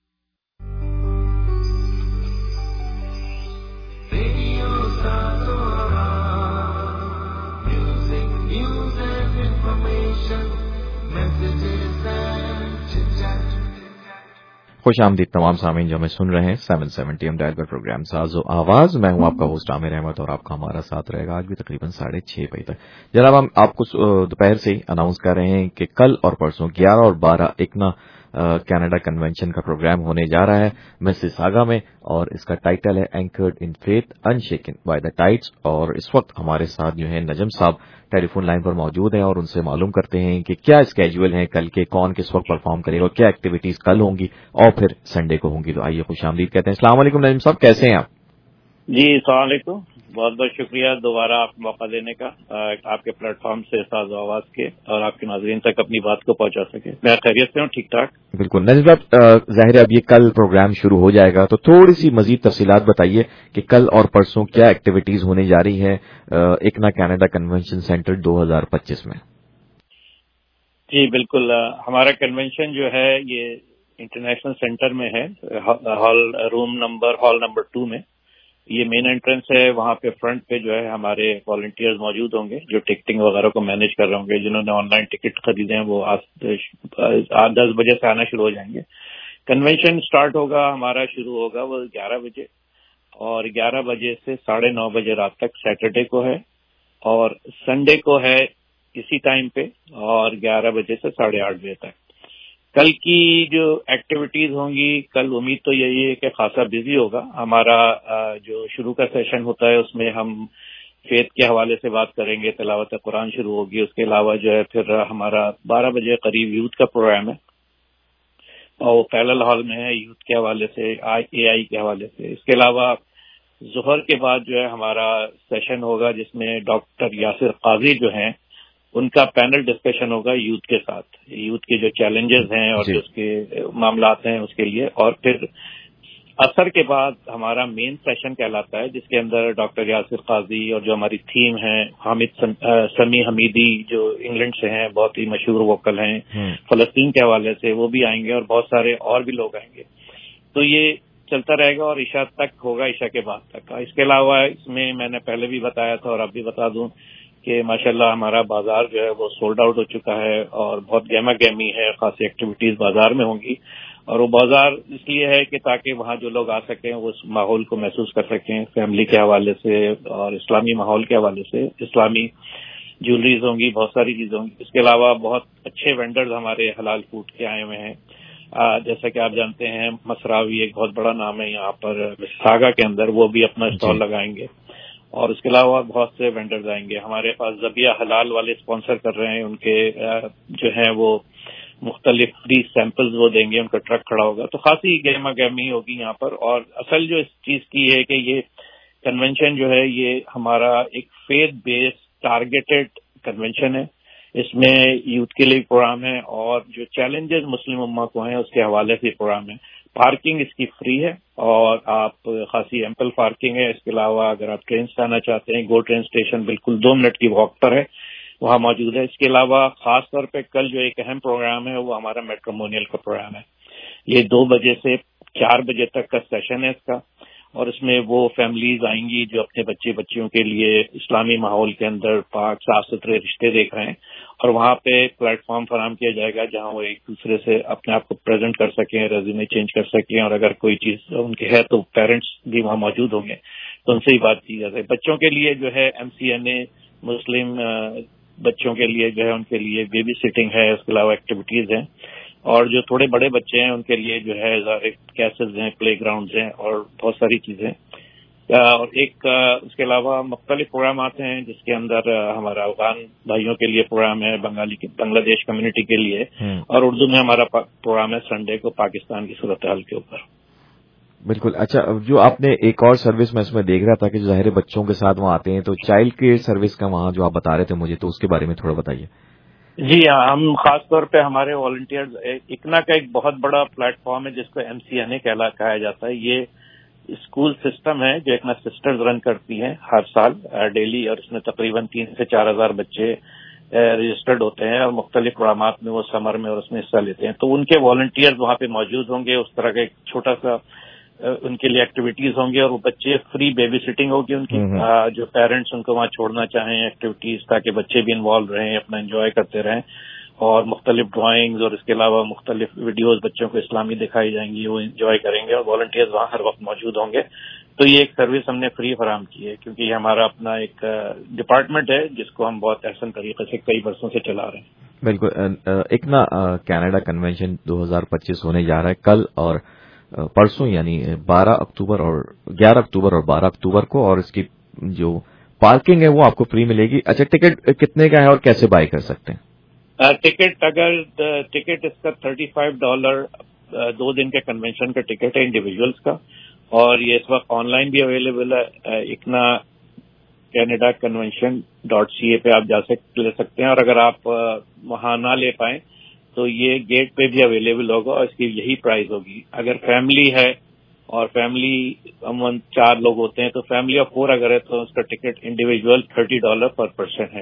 खुश आमदीद तमाम सामीन जो हमें सुन रहे हैं सेवन सेवेंटी एम डायल पर प्रोग्राम साजो आवाज। मैं हूं आपका होस्ट आमिर अहमद और आपका हमारा साथ रहेगा आज भी तकरीबन साढ़े छह बजे तक। जनाब, हम आपको दोपहर से ही अनाउंस कर रहे हैं कि कल और परसों ग्यारह और बारह इकना कनाडा कन्वेंशन का प्रोग्राम होने जा रहा है मिसिसागा में, और इसका टाइटल है anchored in faith unshaken by the tides. और इस वक्त हमारे साथ जो है नजम साहब टेलीफोन लाइन पर मौजूद हैं और उनसे मालूम करते हैं कि क्या स्केड्यूल है कल के, कौन किस वक्त परफॉर्म करेगा, क्या एक्टिविटीज कल होंगी और फिर संडे को होंगी। तो आइए खुशामदीद कहते हैं। अस्सलाम वालेकुम नजम साहब, कैसे हैं आप? जी अस्सलाम वालेकुम, बहुत बहुत शुक्रिया दोबारा आप मौका देने का, आपके प्लेटफॉर्म से साज आवाज के और आपके नाज़रीन तक अपनी बात को पहुंचा सके। मैं खैरियत से हूँ, ठीक ठाक। बिल्कुल नजम साहब, जाहिर है अब ये कल प्रोग्राम शुरू हो जाएगा, तो थोड़ी सी मजीद तफसीलात बताइए कि कल और परसों क्या एक्टिविटीज होने जा रही है इकना कनाडा कन्वेंशन सेंटर दो हजार पच्चीस में। जी बिल्कुल, हमारा कन्वेंशन जो है ये इंटरनेशनल सेंटर में है, hall room number hall number two में। ये मेन एंट्रेंस है, वहाँ पे फ्रंट पे जो है हमारे वॉलंटियर्स मौजूद होंगे जो टिकटिंग वगैरह को मैनेज कर रहे होंगे। जिन्होंने ऑनलाइन टिकट खरीदे हैं वो आज आठ दस बजे से आना शुरू हो जाएंगे। कन्वेंशन स्टार्ट होगा, हमारा शुरू होगा वो ग्यारह बजे, और ग्यारह बजे से साढ़े नौ बजे रात तक सैटरडे को है, और संडे को है इसी टाइम पे, और ग्यारह बजे से साढ़े आठ बजे तक। कल की जो एक्टिविटीज होंगी, कल उम्मीद तो यही है कि खासा बिजी होगा। हमारा जो शुरू का सेशन होता है उसमें हम फेथ के हवाले से बात करेंगे, तिलावत कुरान शुरू होगी। उसके अलावा जो है फिर हमारा बारह बजे करीब यूथ का प्रोग्राम है, और पैरेलल हॉल में है यूथ के हवाले से, ए आई के हवाले से। इसके अलावा जोहर के बाद जो है हमारा सेशन होगा जिसमें डॉक्टर यासिर काजी जो हैं उनका पैनल डिस्कशन होगा यूथ के साथ, यूथ के जो चैलेंजेस हैं और जो उसके मामलात हैं उसके लिए। और फिर असर के बाद हमारा मेन सेशन कहलाता है जिसके अंदर डॉक्टर यासिर काजी और जो हमारी थीम है हामिद सम, आ, समी हमीदी जो इंग्लैंड से हैं, बहुत ही मशहूर वोकल हैं फलस्तीन के हवाले से, वो भी आएंगे, और बहुत सारे और भी लोग आएंगे। तो ये चलता रहेगा और इशा तक होगा, इशा के बाद तक का। इसके अलावा इसमें मैंने पहले भी बताया था और अब भी बता दूं कि माशाल्लाह हमारा बाजार जो है वो सोल्ड आउट हो चुका है, और बहुत गहमा गहमी है, खासी एक्टिविटीज बाजार में होंगी। और वो बाजार इसलिए है कि ताकि वहाँ जो लोग आ सकें वो उस माहौल को महसूस कर सकें, फैमिली के हवाले से और इस्लामी माहौल के हवाले से। इस्लामी ज्वेलरीज होंगी, बहुत सारी चीजें होंगी। इसके अलावा बहुत अच्छे वेंडर्स हमारे हलाल फूड के आए हुए हैं। आ, जैसा कि आप जानते हैं मसरावी एक बहुत बड़ा नाम है यहाँ पर मिसिसागा के अंदर, वो भी अपना स्टॉल लगाएंगे। और इसके अलावा बहुत से वेंडर्स आएंगे। हमारे पास जबिया हलाल वाले स्पॉन्सर कर रहे हैं, उनके जो हैं वो मुख्तलिफ फ्री सैंपल्स वो देंगे, उनका ट्रक खड़ा होगा। तो खासी गहमा गहमी होगी यहाँ पर। और असल जो इस चीज की है कि ये कन्वेंशन जो है ये हमारा एक फेथ बेस्ड टारगेटेड कन्वेंशन है। اس میں یوتھ کے لیے پروگرام ہے اور جو چیلنجز مسلم امہ کو ہیں اس کے حوالے سے پروگرام ہے. پارکنگ اس کی فری ہے اور آپ خاصی ایمپل پارکنگ ہے. اس کے علاوہ اگر آپ ٹرین سے آنا چاہتے ہیں گو ٹرین اسٹیشن بالکل دو منٹ کی واک پر ہے, وہاں موجود ہے. اس کے علاوہ خاص طور پہ کل جو ایک اہم پروگرام ہے وہ ہمارا میٹرومونیل کا پروگرام ہے. یہ دو بجے سے چار بجے تک کا سیشن ہے اس کا, اور اس میں وہ فیملیز آئیں گی جو اپنے بچے بچیوں کے لیے اسلامی ماحول کے اندر پاک صاف ستھرے رشتے دیکھ رہے ہیں, اور وہاں پہ پلیٹ فارم فراہم کیا جائے گا جہاں وہ ایک دوسرے سے اپنے آپ کو پریزنٹ کر سکیں, ریزیومے چینج کر سکیں, اور اگر کوئی چیز ان کی ہے تو پیرنٹس بھی وہاں موجود ہوں گے تو ان سے ہی بات کی جاتی ہے. بچوں کے لیے جو ہے ایم سی این اے مسلم بچوں کے لیے جو ہے ان کے لیے بیبی سٹنگ ہے, اس کے علاوہ ایکٹیویٹیز ہیں, اور جو تھوڑے بڑے بچے ہیں ان کے لیے جو ہے کیسز ہیں, پلے گراؤنڈز ہیں اور بہت ساری چیزیں. اور ایک اس کے علاوہ مختلف پروگرامات ہیں جس کے اندر ہمارا افغان بھائیوں کے لیے پروگرام ہے, بنگالی بنگلہ دیش کمیونٹی کے لیے, اور اردو میں ہمارا پروگرام ہے سنڈے کو پاکستان کی صورتحال کے اوپر. بالکل. اچھا, جو آپ نے ایک اور سروس میں اس میں دیکھ رہا تھا کہ جو ظاہر بچوں کے ساتھ وہاں آتے ہیں تو چائلڈ کیئر سروس کا وہاں جو آپ بتا رہے تھے مجھے, تو اس کے بارے میں تھوڑا بتائیے. جی ہاں, ہم خاص طور پہ ہمارے والنٹیئرز اکنا کا ایک بہت بڑا پلیٹ فارم ہے جس کو ایم سی این اے کہا جاتا ہے. یہ اسکول سسٹم ہے جو اکنا سسٹرز رن کرتی ہیں ہر سال ڈیلی, اور اس میں تقریباً تین سے چار ہزار بچے رجسٹرڈ ہوتے ہیں اور مختلف پروگرامات میں وہ سمر میں اور اس میں حصہ لیتے ہیں. تو ان کے والنٹیئرز وہاں پہ موجود ہوں گے, اس طرح کا ایک چھوٹا سا ان کے لیے ایکٹیویٹیز ہوں گے, اور وہ بچے فری بیبی سٹنگ ہوگی ان کی, جو پیرنٹس ان کو وہاں چھوڑنا چاہیں ایکٹیویٹیز تاکہ بچے بھی انوالو رہیں, اپنا انجوائے کرتے رہیں, اور مختلف ڈرائنگز اور اس کے علاوہ مختلف ویڈیوز بچوں کو اسلامی دکھائی جائیں گی, وہ انجوائے کریں گے, اور والنٹیئرز وہاں ہر وقت موجود ہوں گے. تو یہ ایک سروس ہم نے فری فراہم کی ہے کیونکہ یہ ہمارا اپنا ایک ڈپارٹمنٹ ہے جس کو ہم بہت احسن طریقے سے کئی برسوں سے چلا رہے ہیں. بالکل. ایک نا کینیڈا کنونشن دو ہزار پچیس ہونے جا رہا ہے کل اور پرسوں, یعنی بارہ اکتوبر اور گیارہ اکتوبر اور بارہ اکتوبر کو, اور اس کی جو پارکنگ ہے وہ آپ کو فری ملے گی. اچھا, ٹکٹ کتنے کا ہے اور کیسے بائی کر سکتے ہیں؟ ٹکٹ اگر ٹکٹ اس کا تھرٹی فائیو ڈالر دو دن کے کنونشن کا ٹکٹ ہے انڈیویجولس کا, اور یہ اس وقت آن لائن بھی اویلیبل ہے. ICNA Canada convention dot C A پہ آپ جا سکتے لے سکتے ہیں, اور اگر آپ وہاں نہ لے پائیں تو یہ گیٹ پہ بھی اویلیبل ہوگا اور اس کی یہی پرائز ہوگی. اگر فیملی ہے اور فیملی عموماً چار لوگ ہوتے ہیں تو فیملی آف فور اگر ہے تو اس کا ticket individual thirty dollar per person ہے.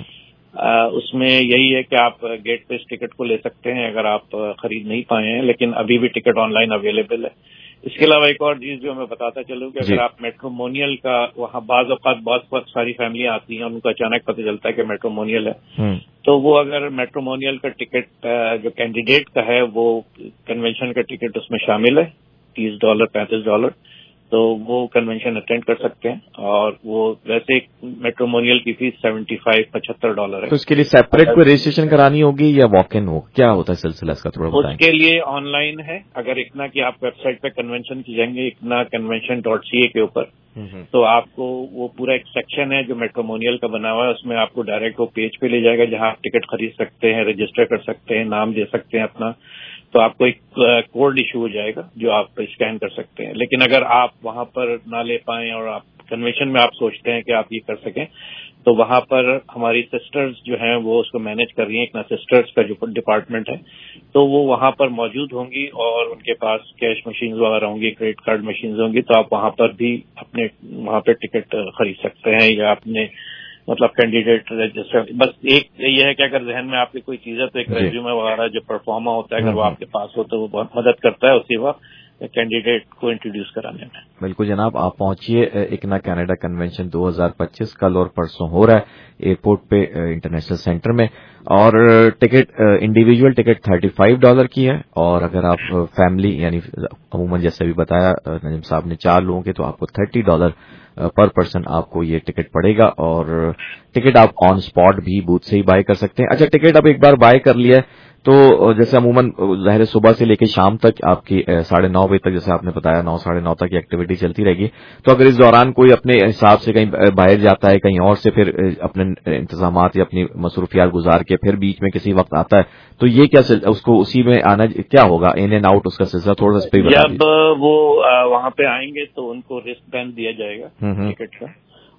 اس میں یہی ہے کہ آپ گیٹ پہ اس ٹکٹ کو لے سکتے ہیں اگر آپ خرید نہیں پائے ہیں, لیکن ابھی بھی ٹکٹ آن لائن اویلیبل ہے. اس کے علاوہ ایک اور چیز جو میں بتاتا چلوں کہ اگر آپ میٹرومونیل کا وہاں بعض اوقات بہت بہت ساری فیملیاں آتی ہیں, ان کو اچانک پتہ چلتا ہے کہ میٹرومونیل ہے, تو وہ اگر میٹرومونیل کا ٹکٹ جو کینڈیڈیٹ کا ہے وہ کنونشن کا ٹکٹ اس میں شامل ہے تیس ڈالر پینتیس ڈالر, تو وہ کنونشن اٹینڈ کر سکتے ہیں. اور وہ ویسے میٹرومونیل کی فیس سیونٹی فائیو پچہتر ڈالر ہے. تو اس کے لیے سیپریٹ کوئی رجسٹریشن کرانی ہوگی یا واک ان ہو, کیا ہوتا ہے سلسلہ اس کا تھوڑا بتائیں؟ اس کے لیے آن لائن ہے. اگر اکنا کی آپ ویب سائٹ پہ کنونشن کی جائیں گے اکنا کنونشن ڈاٹ سی اے کے اوپر, تو آپ کو وہ پورا ایک سیکشن ہے جو میٹرومونیل کا بنا ہوا ہے, اس میں آپ کو ڈائریکٹ وہ پیج پہ لے جائے گا جہاں آپ ٹکٹ خرید سکتے ہیں, رجسٹر کر سکتے ہیں, نام دے سکتے ہیں اپنا, تو آپ کو ایک کوڈ ایشو ہو جائے گا جو آپ اسکین کر سکتے ہیں. لیکن اگر آپ وہاں پر نہ لے پائیں اور آپ کنونشن میں آپ سوچتے ہیں کہ آپ یہ کر سکیں, تو وہاں پر ہماری سسٹرز جو ہیں وہ اس کو مینج کر رہی ہیں, اکنا سسٹرز کا جو ڈپارٹمنٹ ہے, تو وہ وہاں پر موجود ہوں گی اور ان کے پاس کیش مشینز وغیرہ ہوں گی, کریڈٹ کارڈ مشینز ہوں گی, تو آپ وہاں پر بھی اپنے وہاں پہ ٹکٹ خرید سکتے ہیں یا اپنے مطلب کینڈیڈیٹ رجسٹر. بس ایک یہ ہے کہ اگر ذہن میں آپ کی کوئی چیز ہے تو ایک ریزیومے وغیرہ جو پرفارما ہوتا ہے اگر وہ آپ کے پاس ہو تو وہ بہت مدد کرتا ہے اسی وقت کینڈیڈیٹ کو انٹروڈیوس کرانے میں. بالکل جناب, آپ پہنچیے اکنا کینیڈا کنونشن دو ہزار پچیس کل اور پرسوں ہو رہا ہے ایئرپورٹ پہ انٹرنیشنل سینٹر میں, اور ticket individual ticket thirty five dollar کی ہے, اور اگر آپ فیملی یعنی عموماً جیسے بھی بتایا نجم صاحب نے چار لوگوں کے تو آپ کو تھرٹی ڈالر پر پرسن آپ کو یہ ٹکٹ پڑے گا, اور ٹکٹ آپ آن اسپاٹ بھی بوتھ سے ہی بائی کر سکتے ہیں. اچھا, ٹکٹ اب ایک بار بائی کر لیا ہے تو جیسے عموماً ظاہر صبح سے لے کے شام تک آپ کی ساڑھے نو بجے تک جیسے آپ نے بتایا نو ساڑھے نو تک ایکٹیویٹی چلتی رہے گی, تو اگر اس دوران کوئی اپنے حساب سے کہیں باہر جاتا ہے کہیں اور سے پھر اپنے انتظامات یا اپنی مصروفیات گزار کے پھر بیچ میں کسی وقت آتا ہے تو یہ کیا اس کو اسی میں آنا کیا ہوگا, ان اینڈ آؤٹ اس کا سلسلہ تھوڑا سا جب وہ وہاں پہ آئیں گے تو ان کو رسٹ بینڈ دیا جائے گا ٹکٹ کا,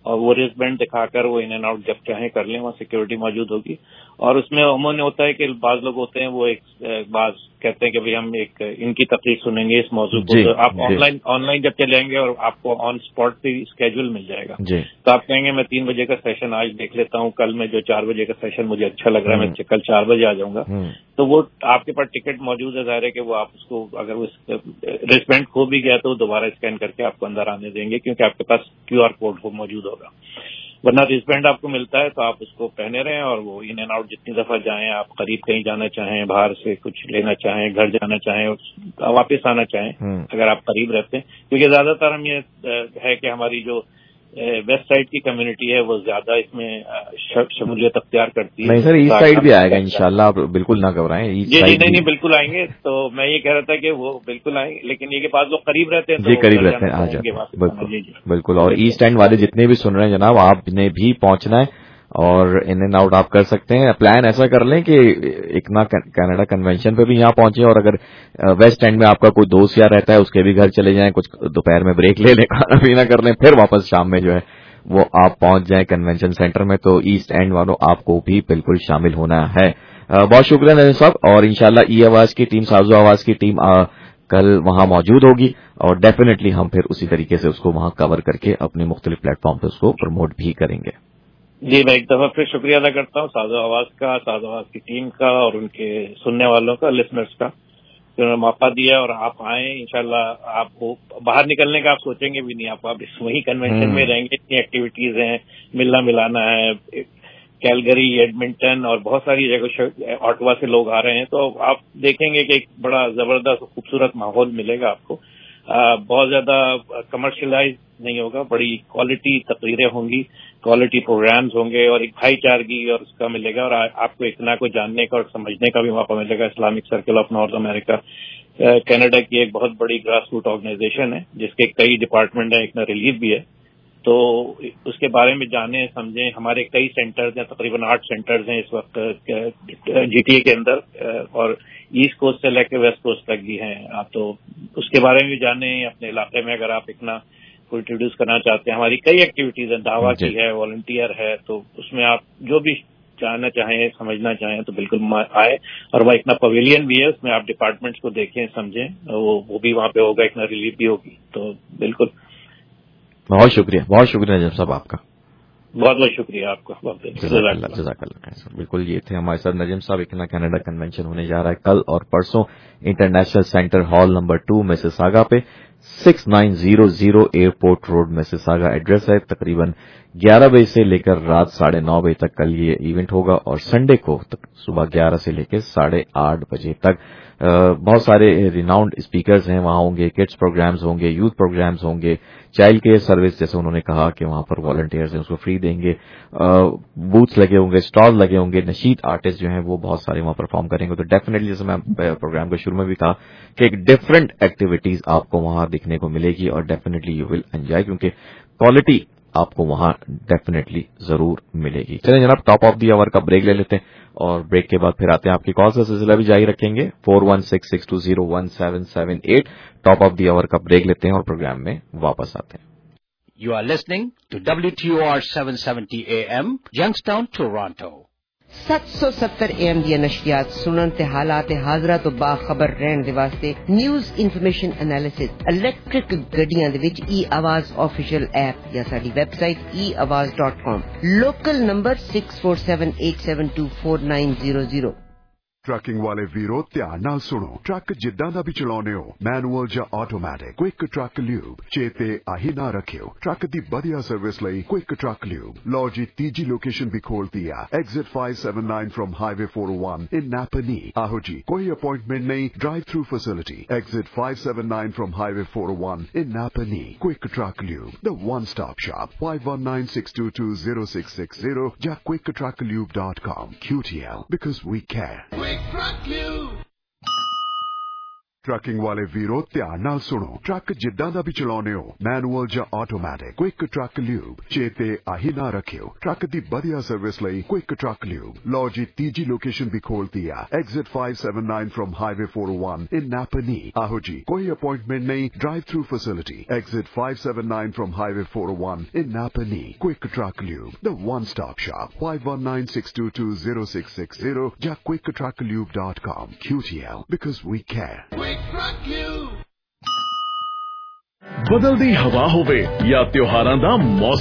और वो रिस्ट बैंड दिखाकर वो इन एंड आउट जब चाहें कर लें, वहाँ सिक्योरिटी मौजूद होगी। और उसमें अमूमन होता है कि बाज लोग होते हैं वो एक बाज कहते हैं कि भाई हम एक इनकी तकरीर सुनेंगे इस मौजूद को, तो आप ऑनलाइन ऑनलाइन जब चले जाएंगे और आपको ऑन स्पॉट पे स्केड्यूल मिल जाएगा, तो आप कहेंगे मैं तीन बजे का सेशन आज देख लेता हूँ, कल में जो चार बजे का सेशन मुझे अच्छा लग रहा है मैं कल चार बजे आ जाऊंगा, तो वो आपके पास टिकट मौजूद है, ज़ाहिर है कि वो आप उसको अगर वो रिस्टबैंड खो भी गया तो दोबारा स्कैन करके आपको अंदर आने देंगे क्योंकि आपके पास क्यू आर कोड मौजूद होगा। वरना रिस्टबैंड आपको मिलता है तो आप उसको पहने रहें और वो इन एंड आउट जितनी दफा जाएं, आप करीब कहीं जाना चाहें, बाहर से कुछ लेना चाहें, घर जाना चाहें, वापस आना चाहें अगर आप करीब रहते हैं, क्योंकि ज्यादातर हम ये है कि हमारी जो वेस्ट साइड की कम्युनिटी है वो ज्यादा इसमें शमूलियत अख्तियार करती है। नहीं सर, ईस्ट साइड भी आएगा इंशाल्लाह, आप बिल्कुल ना घबराएं। ईस्ट जी साइड नहीं नहीं बिल्कुल आएंगे, तो मैं ये कह रहा था कि वो बिल्कुल आएंगे, लेकिन ये के पास लोग करीब रहते हैं जी करीब रहते हैं आ जाते बिल्कुल बिल्कुल। और ईस्ट एंड वाले जितने भी सुन रहे हैं जनाब, आपने भी पहुंचना है और इन एंड आउट आप कर सकते हैं। प्लान ऐसा कर लें कि इकना कनाडा कन्वेंशन पे भी यहाँ पहुंचे और अगर वेस्ट एंड में आपका कोई दोस्त यार रहता है उसके भी घर चले जाएं, कुछ दोपहर में ब्रेक ले लें, खाना पीना कर लें, फिर वापस शाम में जो है वो आप पहुंच जाएं कन्वेंशन सेंटर में। तो ईस्ट एंड वालों आपको भी बिल्कुल शामिल होना है। बहुत शुक्रिया नजीम साहब, और इंशाल्लाह ई आवाज की टीम, साजो आवाज की टीम आ, कल वहां मौजूद होगी और डेफिनेटली हम फिर उसी तरीके से उसको वहां कवर करके अपने मुख्तलिफ प्लेटफॉर्म पे उसको प्रमोट भी करेंगे। जी मैं एक दफा फिर शुक्रिया अदा करता हूँ साजो आवाज का, साजो आवाज की टीम का और उनके सुनने वालों का, लिसनर्स का, जिन्होंने मौका दिया और आप आए। इंशाल्लाह आपको बाहर निकलने का आप सोचेंगे भी नहीं, आप, आप इस वही कन्वेंशन में रहेंगे, इतनी एक्टिविटीज हैं, मिलना मिलाना है, कैलगरी, एडमिंटन और बहुत सारी जगह ऑटवा से लोग आ रहे हैं, तो आप देखेंगे कि एक बड़ा जबरदस्त खूबसूरत माहौल मिलेगा आपको। आ, बहुत ज्यादा कमर्शियलाइज नहीं होगा, बड़ी क्वालिटी तकरीरें होंगी, क्वालिटी प्रोग्राम्स होंगे और एक भाईचारगी और उसका मिलेगा और आ, आपको इतना को जानने का और समझने का भी मौका मिलेगा। Islamic circle of North America Canada की एक बहुत बड़ी ग्रास रूट ऑर्गेनाइजेशन है जिसके कई डिपार्टमेंट हैं, एक में रिलीफ भी है, तो उसके बारे में जाने समझें। हमारे कई सेंटर्स हैं, तकरीबन आठ सेंटर्स हैं इस वक्त जीटीए के अंदर और ईस्ट कोस्ट से लेकर वेस्ट कोस्ट तक भी हैं, आप तो उसके बारे में जाने। अपने इलाके में अगर आप इतना को इंट्रोड्यूस करना चाहते हैं, हमारी कई एक्टिविटीज हैं, दावा की है, वॉलंटियर है, तो उसमें आप जो भी जानना चाहें, समझना चाहें तो बिल्कुल आए। और वहाँ इतना पवेलियन भी है, उसमें आप डिपार्टमेंट्स को देखें, समझें, वो वो भी वहाँ पे होगा, इतना रिलीफ भी होगी, तो बिल्कुल। बहुत शुक्रिया, बहुत शुक्रिया नजम साहब आपका, बहुत बहुत शुक्रिया आपका, जज़ाकल्लाह। बिल्कुल ये थे हमारे साथ नजीम साहब। इकना कनाडा कन्वेंशन होने जा रहा है कल और परसों international centre hall number two Mississauga पे, six nine zero zero airport road Mississauga address है। तकरीबन ग्यारह बजे से लेकर रात साढ़े नौ बजे तक कल ये इवेंट होगा और संडे को सुबह ग्यारह से लेकर साढ़े आठ बजे तक बहुत सारे रिनाउंड स्पीकर्स हैं वहां होंगे, किड्स प्रोग्राम्स होंगे, यूथ प्रोग्राम्स होंगे, चाइल्ड केयर सर्विस जैसे उन्होंने कहा कि वहां पर वॉलंटियर्स हैं उसको फ्री देंगे, बूथ्स लगे होंगे, स्टॉल लगे होंगे, नशीद आर्टिस्ट जो हैं वो बहुत सारे वहां परफॉर्म करेंगे। तो डेफिनेटली जैसे मैं प्रोग्राम के शुरू में भी कहा कि एक डिफरेंट एक्टिविटीज आपको वहां दिखने को मिलेगी और डेफिनेटली यू विल एंजॉय, क्योंकि क्वालिटी आपको वहां डेफिनेटली जरूर मिलेगी। चलिए जनाब, टॉप ऑफ दी आवर का ब्रेक ले लेते हैं और ब्रेक के बाद फिर आते हैं, आपकी कॉल का सिलसिला भी जारी रखेंगे। Four one six six two zero one seven seven eight top of the hour का ब्रेक लेते हैं और प्रोग्राम में वापस आते हैं। You are listening to W T O R seven seventy A M, Youngstown, Toronto. सत्त सौ सत्तर ए एम दी नशियात सुनन ते हालात हाजरा तो बाखबर रहन दे वास्ते न्यूज़ इन्फॉर्मेशन एनालिसिस इलेक्ट्रिक गड्डियां दे विच ई आवाज ऑफिशियल ऐप या साडी website e Awaz dot com, local number six four seven eight seven two four nine zero zero. Trucking वाले वीरो ध्यान नाल सुनो, ट्रक जिद्दां दा भी चलाउने हो, मैनुअल या ऑटोमैटिक, क्विक ट्रक ल्यूब चेते आही ना रखियो। ट्रक दी बढ़िया सर्विस लई क्विक ट्रक ल्यूब लो जी तीजी लोकेशन भी खोल दिया, exit five seven nine from highway four oh one in Napanee. आहो जी, कोई अपॉइंटमेंट नहीं, drive through facility, exit five seven nine from highway four oh one in Napanee. Quick truck lube, the one stop shop, five one nine six two two zero six six zero या quick truck lube dot com. Q T L, because we care. Quick Truck Lube. Trucking ਵਾਲੇ ਵੀਰੋ ਧਿਆਨ ਨਾਲ ਸੁਣੋ। Truck ਜਿੱਦਾਂ ਦਾ ਵੀ ਚਲਾਉਨੇ ਹੋ, manual ਜਾਂ automatic, quick truck lube ਚੇਤੇ ਆਹੀ ਨਾ ਰੱਖਿਓ। ਟਰੱਕ ਦੀ ਵਧੀਆ ਸਰਵਿਸ ਲਈ ਕੁਇਕ ਟਰੱਕ ਲਿਊਬ। ਲਓ ਜੀ ਤੀਜੀ ਲੋਕੇਸ਼ਨ ਵੀ ਖੋਲਤੀ ਆ, exit five seventy-nine from highway four oh one in Napanee. ਆਹੋ ਜੀ, ਕੋਈ ਅਪਾਇੰਟਮੈਂਟ ਨਹੀਂ, drive through facility. Exit five seventy-nine from highway four oh one in Napanee. Quick truck lube, the one stop shop. five one nine six two two zero six six zero ਜਾਂ quick truck lube dot com। Q T L, because we care। ਬਦਲਦੀ ਹਵਾ ਹੋਵੇ ਜਾਂ ਤਿਉਹਾਰਾਂ ਦਾ ਮੌਸਮ